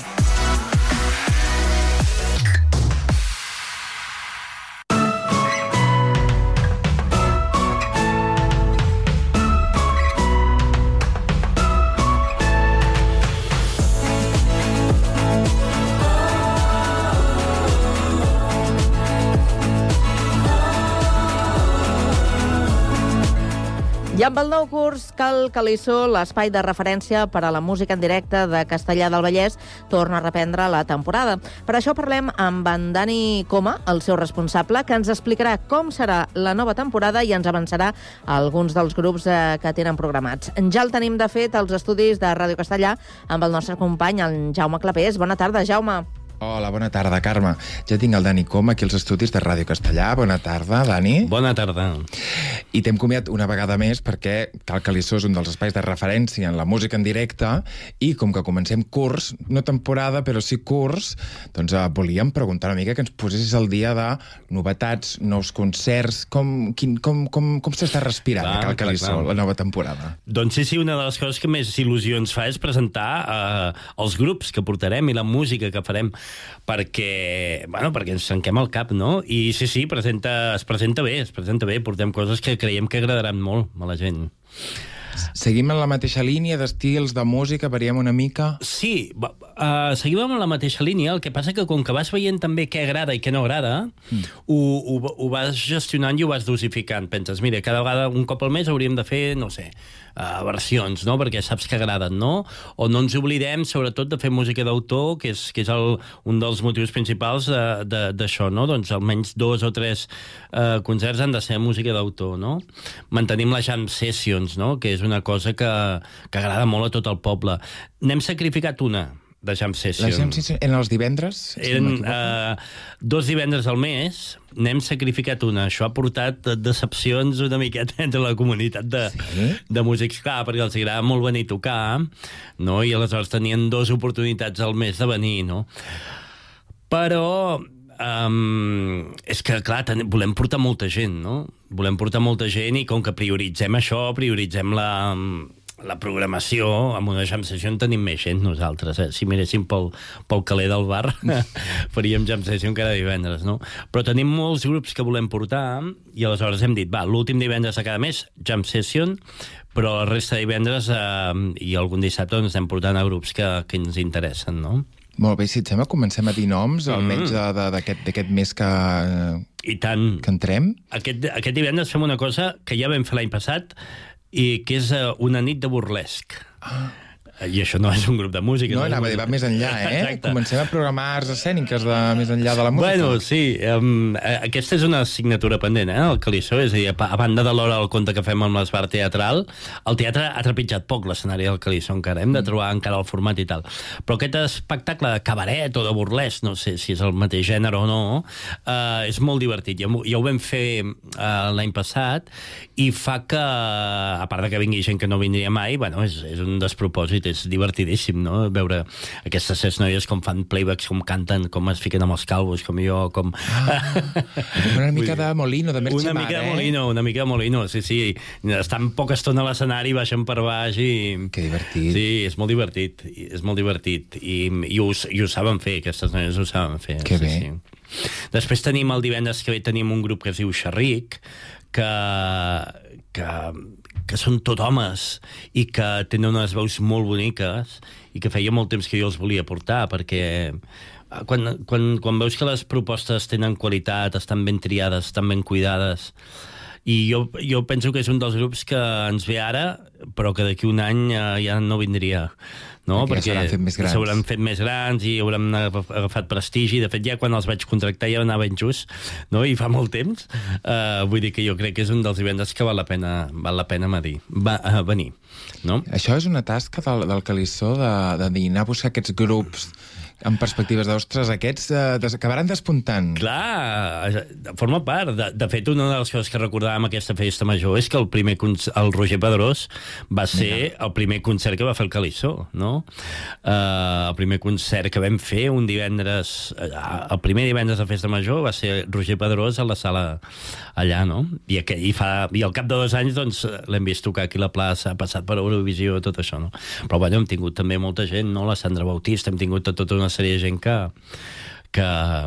[SPEAKER 5] I amb el nou curs Cal Calissó, l'espai de referència per a la música en directe de Castellà del Vallès, torna a reprendre la temporada. Per això parlem amb en Dani Coma, el seu responsable, que ens explicarà com serà la nova temporada i ens avançarà alguns dels grups que tenen programats. Ja el tenim, de fet, als estudis de Ràdio Castellà amb el nostre company, en Jaume Clapés. Bona tarda, Jaume.
[SPEAKER 18] Hola, bona tarda, Carme. Ja tinc el Dani Coma aquí als estudis de Ràdio Castellà. Bona tarda, Dani.
[SPEAKER 19] Bona tarda.
[SPEAKER 18] I t'hem convidat una vegada més perquè Cal Calissó és un dels espais de referència en la música en directe i com que comencem curs, no temporada, però sí curs, doncs volíem preguntar una mica que ens posessis al dia de novetats, nous concerts, com s'està respirant a Cal Calissó la nova temporada?
[SPEAKER 19] Doncs sí, una de les coses que més il·lusió ens fa és presentar els grups que portarem i la música que farem perquè ens tanquem al cap, no? I sí, es presenta bé, portem coses que creiem que agradaran molt a la gent.
[SPEAKER 18] Seguim en la mateixa línia d'estils, de música, variem una mica?
[SPEAKER 19] Sí, seguim en la mateixa línia, el que passa que com que vas veient també què agrada i què no agrada, ho vas gestionant i ho vas dosificant. Penses, mira, cada vegada, un cop al mes hauríem de fer, no sé, versions, no? Perquè saps que agraden, no? O no ens oblidem, sobretot, de fer música d'autor, que és un dels motius principals d'això, no? Doncs almenys 2 o 3 concerts han de ser música d'autor, no? Mantenim les jam sessions, no? Que és una cosa que agrada molt a tot el poble. N'hem sacrificat una de jam session.
[SPEAKER 18] Les jam session eren els divendres?
[SPEAKER 19] Eren 2 divendres al mes, n'hem sacrificat una. Això ha portat decepcions una miqueta entre la comunitat de músics, clar, perquè els agrada molt venir a tocar, no? I aleshores tenien 2 oportunitats al mes de venir, no? Però és que, clar, volem portar molta gent, no? Volem portar molta gent i com que prioritzem això, prioritzem la programació, amb una jam session tenim més gent nosaltres, Si miréssim pel caler del bar faríem jam session cada divendres, no? Però tenim molts grups que volem portar i aleshores hem dit, l'últim divendres de cada mes jam session, però la resta de divendres i algun dissabte ens estem portant a grups que ens interessen, no?
[SPEAKER 18] Molt bé, si et sembla, comencem a dir noms almenys d'aquest mes que entrem.
[SPEAKER 19] Aquest divendres fem una cosa que ja vam fer l'any passat i que és una nit de burlesc. I això no és un grup de música.
[SPEAKER 18] No, anava a dir, va més enllà,
[SPEAKER 19] Exacte.
[SPEAKER 18] Comencem a programar arts escèniques més enllà de la música.
[SPEAKER 19] Bueno, sí, aquesta és una assignatura pendent, el Calissó, és a dir, a banda de l'hora del conte que fem amb l'Esbar Teatral, el teatre ha trepitjat poc l'escenari del Calissó encara, hem de trobar encara el format i tal. Però aquest espectacle de cabaret o de burlesc, no sé si és el mateix gènere o no, és molt divertit. Ja ho vam fer l'any passat i fa que, a part de que vingui gent que no vindria mai, bueno, és un despropòsit, és divertidíssim, no? Veure aquestes 6 noies com fan playbacks, com canten, com es fiquen amb els calvos, com jo, com...
[SPEAKER 18] Una mica de Molino, de Merche Mar,
[SPEAKER 19] Una mica de Molino, sí. Estan poca estona a l'escenari, baixen per baix i...
[SPEAKER 18] Que divertit.
[SPEAKER 19] Sí, és molt divertit. I ho saben fer, aquestes noies ho saben fer.
[SPEAKER 18] Que bé.
[SPEAKER 19] Sí. Després tenim el divendres que ve tenim un grup que es diu Xerric, que són tot homes i que tenen unes veus molt boniques i que feia molt temps que jo els volia portar, perquè quan veus que les propostes tenen qualitat, estan ben triades, estan ben cuidades, i jo penso que és un dels grups que ens ve ara, però que d'aquí un any ja no vindria, no?
[SPEAKER 18] Perquè
[SPEAKER 19] s'hauran fet més grans i hauran agafat prestigi. De fet, ja quan els vaig contractar ja anava injust, no? I fa molt temps. Vull dir que jo crec que és un dels divendres que val la pena venir, no?
[SPEAKER 18] Això és una tasca del Calissó de anar a buscar aquests grups amb perspectives d'ostres, aquests acabaran despuntant.
[SPEAKER 19] Clar, forma part. De fet, una de les coses que recordàvem aquesta festa major és que el Roger Pedrós va ser el primer concert que va fer el Calissó, no? El primer concert que vam fer un divendres, el primer divendres de festa major va ser Roger Pedrós a la sala allà, no? I al cap de 2 anys doncs l'hem vist tocar aquí a la plaça, ha passat per Eurovisió, tot això, no? Però bueno, hem tingut també molta gent, no? La Sandra Bautista, hem tingut tota una sèrie de gent que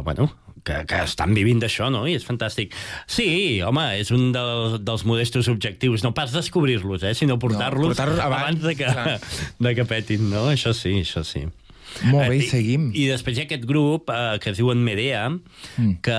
[SPEAKER 19] estan vivint d'això, no? I és fantàstic. Sí, home, és un dels modestos objectius, no pas descobrir-los, sinó portar-los abans de que petin, no? Això sí.
[SPEAKER 18] Molt bé, seguim.
[SPEAKER 19] I després hi ha aquest grup que es diuen Medea, que...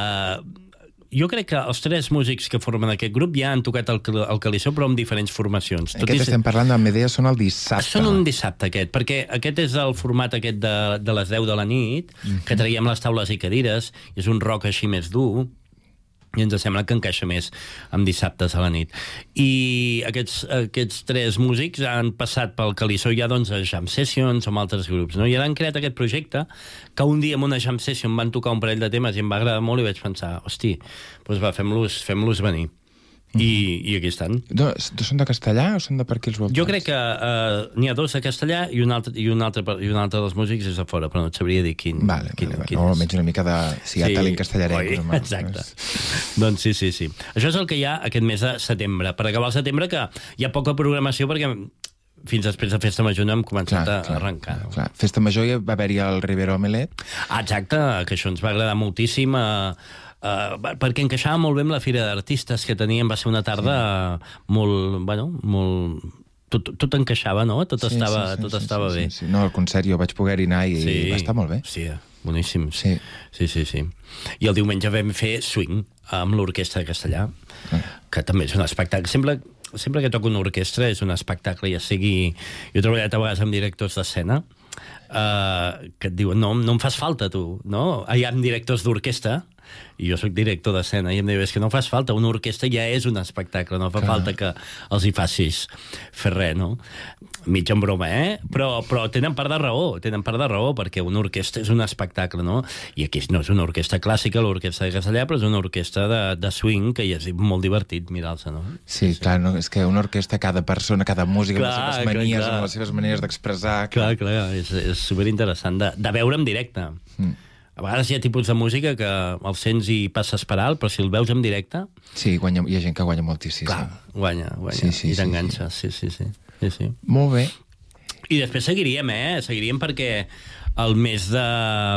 [SPEAKER 19] Jo crec que els 3 músics que formen aquest grup ja han tocat el Calissó, però amb diferents formacions.
[SPEAKER 18] Estem parlant de Medea, són el dissabte.
[SPEAKER 19] Són un dissabte, perquè aquest és el format aquest de les 10 de la nit, que traiem les taules i cadires, és un rock així més dur, i ens sembla que encaixa més amb dissabtes a la nit. I aquests 3 músics han passat pel Calissó ja doncs a jam sessions o amb altres grups, no? I ara han creat aquest projecte que un dia en una jam session van tocar un parell de temes i em va agradar molt i vaig pensar, hosti, doncs va, fem-los venir. I aquí estan.
[SPEAKER 18] Són de castellà o són de per aquí els voltants?
[SPEAKER 19] Jo crec que n'hi ha 2 de castellà i un altre dels músics és de fora, però no et sabria dir quin
[SPEAKER 18] quin almenys una mica de... Si hi ha talent castellarec.
[SPEAKER 19] Exacte. Doncs sí. Això és el que hi ha aquest mes de setembre. Per acabar el setembre, que hi ha poca programació perquè fins després de Festa Major no hem començat a arrencar.
[SPEAKER 18] Clar. Festa Major ja va haver-hi el Rivero Omelet.
[SPEAKER 19] Exacte, que això ens va agradar moltíssim, perquè encaixava molt bé amb la Fira d'Artistes que teníem, va ser una tarda molt... Tot encaixava, no? Tot estava bé.
[SPEAKER 18] Sí. No, al concert jo vaig poder-hi anar i va estar molt bé.
[SPEAKER 19] Sí, boníssim. Sí. I el diumenge vam fer swing amb l'Orquestra de Castellà, que també és un espectacle. Sempre que toco una orquestra és un espectacle, ja sigui... Jo he treballat a vegades amb directors d'escena que et diuen, no em fas falta, tu, no? Hi ha directors d'orquestra i jo sóc director d'escena i em diu, és que no fas falta, una orquestra ja és un espectacle, no fa falta que els hi facis fer res, no? Mig en broma, però tenen part de raó, perquè una orquestra és un espectacle, no? I aquí no és una orquestra clàssica, l'orquestra de Castellà, però és una orquestra de swing que ja és molt divertit mirar-se, no?
[SPEAKER 18] Sí, clar, no? És que una orquestra, cada persona, cada música, amb les seves manies, amb les seves maneres d'expressar...
[SPEAKER 19] Clar, és superinteressant de veure en directe. A vegades hi ha tipus de música que el sents i passes per alt, però si el veus en directe...
[SPEAKER 18] Sí, hi ha gent que guanya moltíssim.
[SPEAKER 19] Clar, guanya, i t'enganxes, sí.
[SPEAKER 18] Molt bé.
[SPEAKER 19] I després seguiríem perquè el mes de...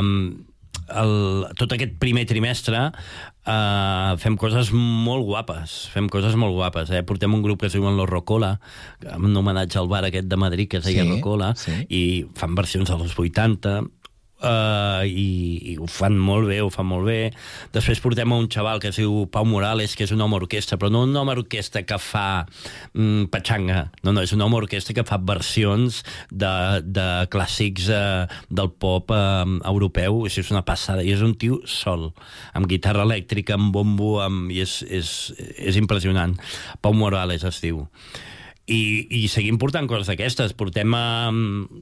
[SPEAKER 19] tot aquest primer trimestre fem coses molt guapes. Portem un grup que es diuen Los Rocola, en homenatge al bar aquest de Madrid que es deia Rocola, i fan versions dels 80. i ho fan molt bé. Després portem un xaval que es diu Pau Morales, que és un home orquestra, però no un home orquestra que fa patxanga, no, és un home orquestra que fa versions de clàssics del pop europeu, és una passada, i és un tio sol, amb guitarra elèctrica, amb bombo, i és impressionant. Pau Morales es diu. I seguim portant coses d'aquestes. Portem a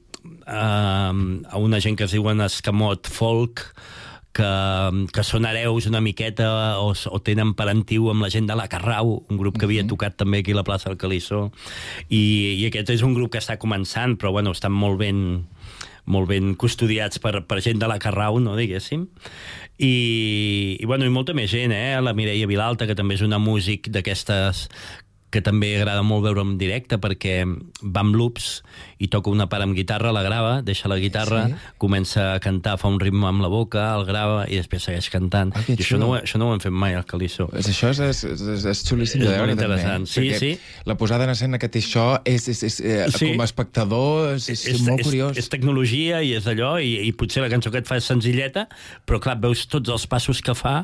[SPEAKER 19] una gent que es diuen Escamot Folk, que són hereus una miqueta o tenen parentiu amb la gent de la Carrau, un grup que havia tocat també aquí a la plaça del Calissó, i aquest és un grup que està començant, però bueno, estan molt ben custodiats per gent de la Carrau, no, diguéssim. I molta més gent, la Mireia Vilalta, que també és una músic d'aquestes que també agrada molt veure en directe, perquè va amb loops i toca una part amb guitarra, la grava, deixa la guitarra, comença a cantar, fa un ritme amb la boca, el grava i després segueix cantant. I això no ho hem fet mai al Calissó.
[SPEAKER 18] Això és xulíssim de veure,
[SPEAKER 19] interessant. Sí.
[SPEAKER 18] La posada en escena que té això com a espectador és molt curiós.
[SPEAKER 19] És tecnologia i és allò, i potser la cançó que et fa és senzilleta, però clar, veus tots els passos que fa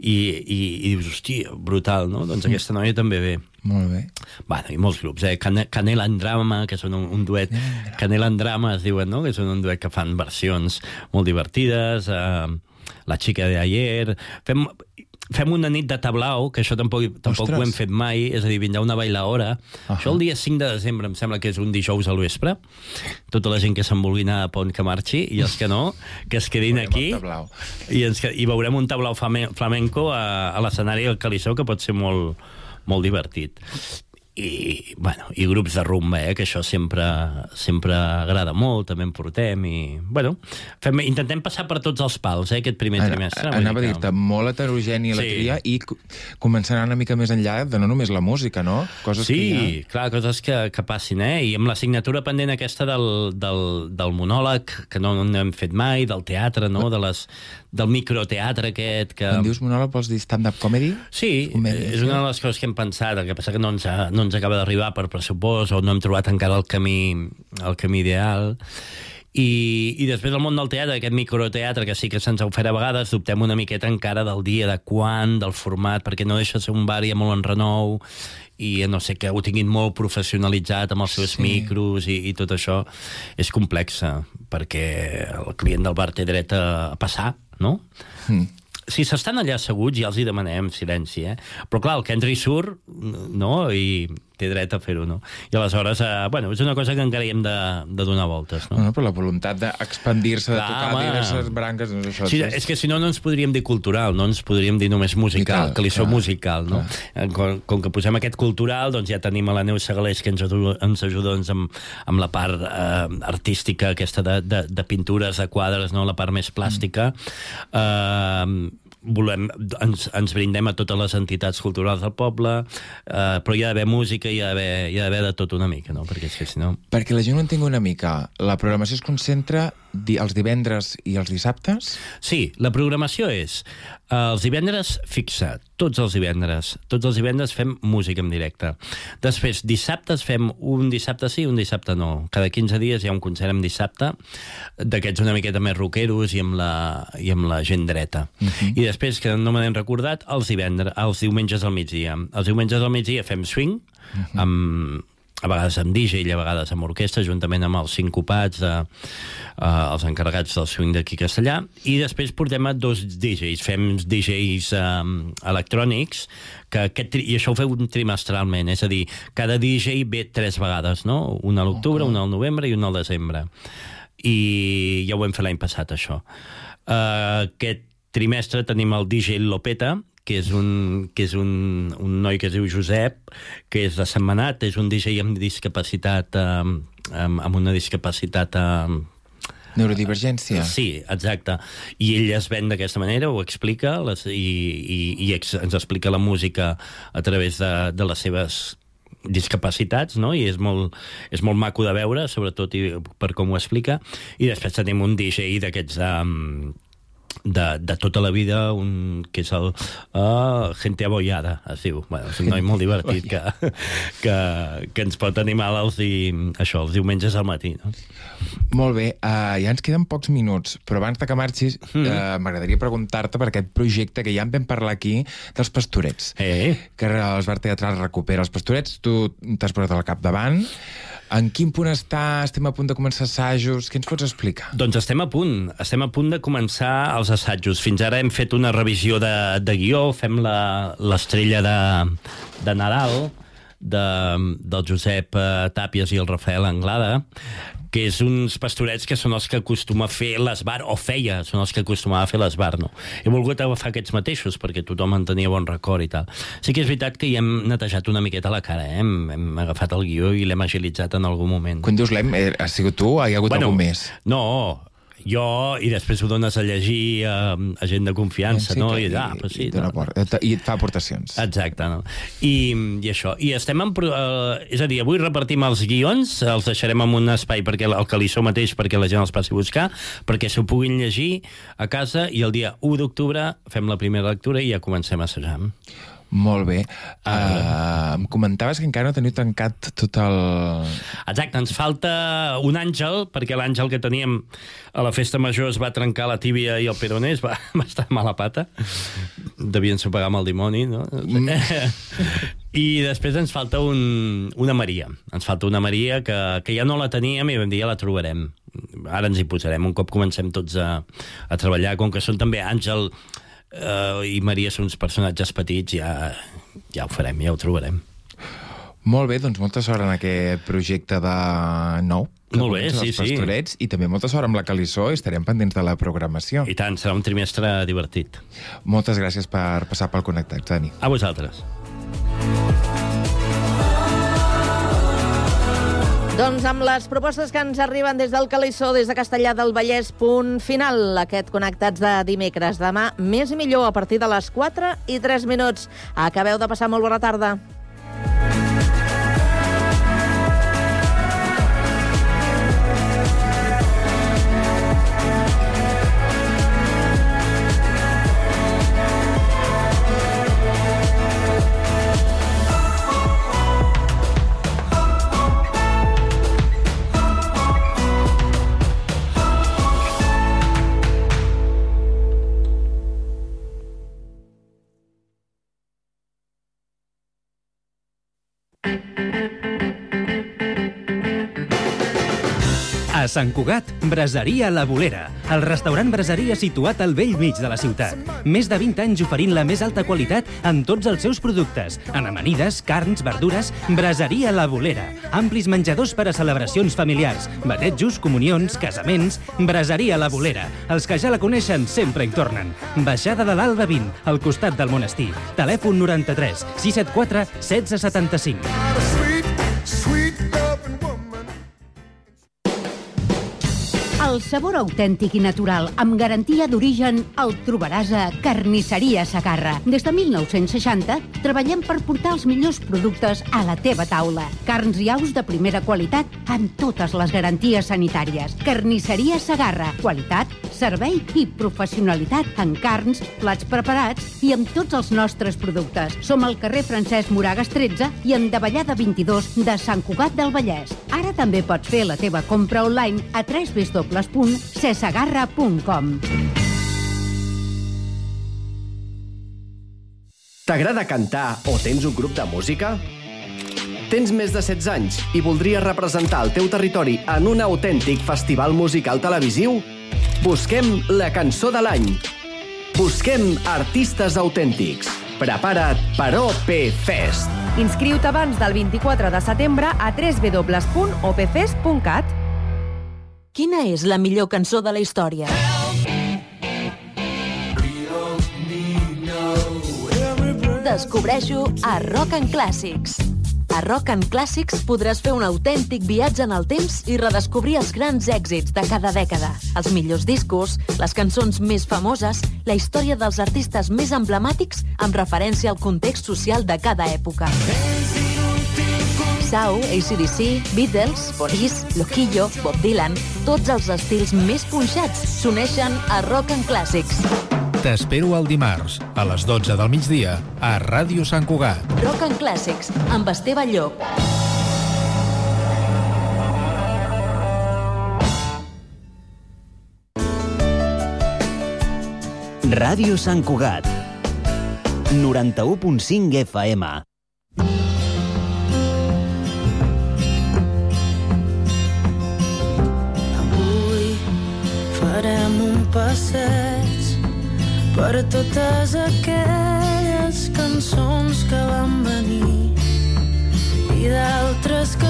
[SPEAKER 19] i dius, hòstia, brutal, no? Doncs aquesta noia també ve.
[SPEAKER 18] Molt bé.
[SPEAKER 19] Bueno, i molts grups, Canela en Drama, que són un duet, Canela en Drama es diuen, no? Que són un duet que fan versions molt divertides, La Chica de Ayer, fem una nit de tablau, que això tampoc ho hem fet mai, és a dir, vindrà una bailaora. Això el dia 5 de desembre, em sembla que és un dijous al vespre. Tota la gent que se'n vulgui anar a Pont que marxi, i els que no, que es quedin aquí, i veurem un tablau flamenco a l'escenari del Calissó, que pot ser molt divertit. I grups de rumba, que això sempre agrada molt, també en portem, i intentem passar per tots els pals, aquest primer trimestre.
[SPEAKER 18] Anava a dir-te, molt heterogènia la tria, i començarà una mica més enllà de no només la música, no?
[SPEAKER 19] Sí, clar, coses que passin, i amb la signatura pendent aquesta del monòleg, que no hem fet mai, del teatre, no? Del microteatre aquest que...
[SPEAKER 18] Quan dius monòleg vols dir stand-up comedy?
[SPEAKER 19] Sí, és una de les coses que hem pensat, el que passa que no ens acaba d'arribar per pressupost, o no hem trobat encara el camí ideal. I després el món del teatre, aquest microteatre, que sí que se'ns ha ofert a vegades, dubtem una miqueta encara del dia, de quan, del format, perquè no deixa de ser un bar ja molt en renou, i no sé, que ho tinguin molt professionalitzat amb els seus micros i tot això és complexa, perquè el client del bar té dret a passar, no? Si s'estan allà asseguts ja els hi demanem silenci, però clar, el que entra i surt, no? I té dret a fer-ho, no? I aleshores, és una cosa que encara hi hem de donar voltes, no?
[SPEAKER 18] Però la voluntat d'expandir-se, de tocar diverses branques...
[SPEAKER 19] Sí, és que si no ens podríem dir cultural, no ens podríem dir només musical, Calissó musical, no? Com que posem aquest cultural, doncs ja tenim a la Neus Segalés, que ens ajuda amb la part artística, aquesta de pintures, de quadres, no? La part més plàstica. Ens brindem a totes les entitats culturals del poble, però hi ha d'haver música, hi ha d'haver de tot una mica, no? Perquè és que si no...
[SPEAKER 18] Perquè la gent ho entengui una mica, la programació es concentra els divendres i els dissabtes?
[SPEAKER 19] Sí, la programació és els divendres fixa, tots els divendres fem música en directe. Després, dissabtes fem un dissabte sí, un dissabte no. Cada 15 dies hi ha un concert en dissabte, d'aquests una miqueta més rockeros i amb la gent dreta. I després, que no me n'hem recordat, els diumenges al migdia. Els diumenges al migdia fem swing, a vegades amb DJ i a vegades amb orquestra, juntament amb els sincopats, els encarregats del swing d'aquí a Castellà, i després portem a 2 DJs, fem DJs electrònics, i això ho feu trimestralment, és a dir, cada DJ ve 3 vegades, no? Una a l'octubre, una al novembre i una al desembre. I ja ho hem fet l'any passat, això. Aquest trimestre tenim el DJ Lopeta, que és un noi que es diu Josep, que és de Sentmenat, és un DJ amb discapacitat, amb una discapacitat...
[SPEAKER 18] Neurodivergència.
[SPEAKER 19] Sí, exacte. I ell es ven d'aquesta manera, ho explica, i ens explica la música a través de les seves discapacitats, no? I és molt maco de veure, sobretot per com ho explica. I després tenim un DJ d'aquests... de tota la vida, que és el Gente Abollada, es diu. És un noi molt divertit que ens pot animar els diumenges al matí, no?
[SPEAKER 18] Molt bé, ja ens queden pocs minuts, però abans de que marxis m'agradaria preguntar-te per aquest projecte que ja en vam parlar aquí dels Pastorets, que el Bar Teatral recupera els Pastorets, tu t'has posat al capdavant. En quin punt està? Estem a punt de començar assajos? Què ens pots explicar?
[SPEAKER 19] Doncs estem a punt de començar els assajos. Fins ara hem fet una revisió de guió, fem l'estrella de Nadal del Josep Tàpies i el Rafael Anglada, que és uns pastorets que són els que acostuma a fer l'Esbar, o feia, són els que acostumava a fer l'Esbar, no? He volgut agafar aquests mateixos, perquè tothom en tenia bon record i tal. Sí que és veritat que hi hem netejat una miqueta la cara, Hem agafat el guió i l'hem agilitzat en algun moment.
[SPEAKER 18] Quan dius l'hem, has sigut tu o hi ha hagut algú més?
[SPEAKER 19] No, jo, i després ho dones a llegir a gent de confiança, no? I
[SPEAKER 18] et fa aportacions.
[SPEAKER 19] Exacte, no? I això. I estem és a dir, avui repartim els guions, els deixarem en un espai perquè el Calissó mateix, perquè la gent els passi a buscar, perquè s'ho puguin llegir a casa, i el dia 1 d'octubre fem la primera lectura i ja comencem a assajar.
[SPEAKER 18] Molt bé. Em comentaves que encara no teniu tancat tot el...
[SPEAKER 19] Exacte, ens falta un àngel, perquè l'àngel que teníem a la festa major es va trencar la tíbia i el peroné, va estar mala pata. Devien sopegar amb el dimoni, no? I després ens falta una Maria. Ens falta una Maria que ja no la teníem i vam dir ja la trobarem. Ara ens hi posarem. Un cop comencem tots a treballar, com que són també Àngel i Maria són uns personatges petits, ja ho farem, ja ho trobarem.
[SPEAKER 18] Molt bé, doncs molta sort en aquest projecte de nou.
[SPEAKER 19] Molt bé, sí.
[SPEAKER 18] Pastorets, i també molta sort amb la Calissó, i estarem pendents de la programació.
[SPEAKER 19] I tant, serà un trimestre divertit.
[SPEAKER 18] Moltes gràcies per passar pel Connectats, Dani.
[SPEAKER 19] A vosaltres.
[SPEAKER 5] Doncs amb les propostes que ens arriben des del Calissó, des de Castellar del Vallès, punt final, aquest Connectats de dimecres. Demà, més i millor, a partir de les 4:03. Acabeu de passar molt bona tarda.
[SPEAKER 20] A Sant Cugat, Braseria La Bolera, el restaurant braseria situat al bell mig de la ciutat. Més de 20 anys oferint la més alta qualitat en tots els seus productes, en amanides, carns, verdures. Braseria La Bolera, amplis menjadors per a celebracions familiars, batejos, comunions, casaments. Braseria La Bolera, els que ja la coneixen sempre hi tornen. Baixada de l'Alba 20, al costat del monestir. Telèfon 93 674 1675.
[SPEAKER 21] El sabor autèntic i natural, amb garantia d'origen, el trobaràs a Carnisseria Segarra. Des de 1960 treballem per portar els millors productes a la teva taula. Carns i aus de primera qualitat amb totes les garanties sanitàries. Carnisseria Segarra. Qualitat, servei i professionalitat en carns, plats preparats i amb tots els nostres productes. Som al carrer Francesc Moragas 13 i en Davallada 22 de Sant Cugat del Vallès. Ara també pots fer la teva compra online a www.cesegarra.com.
[SPEAKER 22] T'agrada cantar o tens un grup de música? Tens més de 16 anys i voldries representar el teu territori en un autèntic festival musical televisiu? Busquem la cançó de l'any. Busquem artistes autèntics. Prepara't per OP Fest.
[SPEAKER 23] Inscriu-te abans del 24 de setembre a www.opfest.cat.
[SPEAKER 12] Quina és la millor cançó de la història? Descobreixo a Rock and Classics. A Rock and Classics podràs fer un autèntic viatge en el temps i redescobrir els grans èxits de cada dècada, els millors discos, les cançons més famoses, la història dels artistes més emblemàtics amb referència al context social de cada època. Sau, AC/DC, Beatles, Boris, Loquillo, Bob Dylan, tots els estils més punxats s'uneixen a Rock and Classics.
[SPEAKER 24] T'espero el dimarts, a les 12 del migdia, a Ràdio Sant Cugat.
[SPEAKER 12] Rock and Classics, amb Esteve Llop.
[SPEAKER 1] Ràdio Sant Cugat. 91.5 FM.
[SPEAKER 2] Avui farem un passeig per totes aquelles cançons que van venir i d'altres que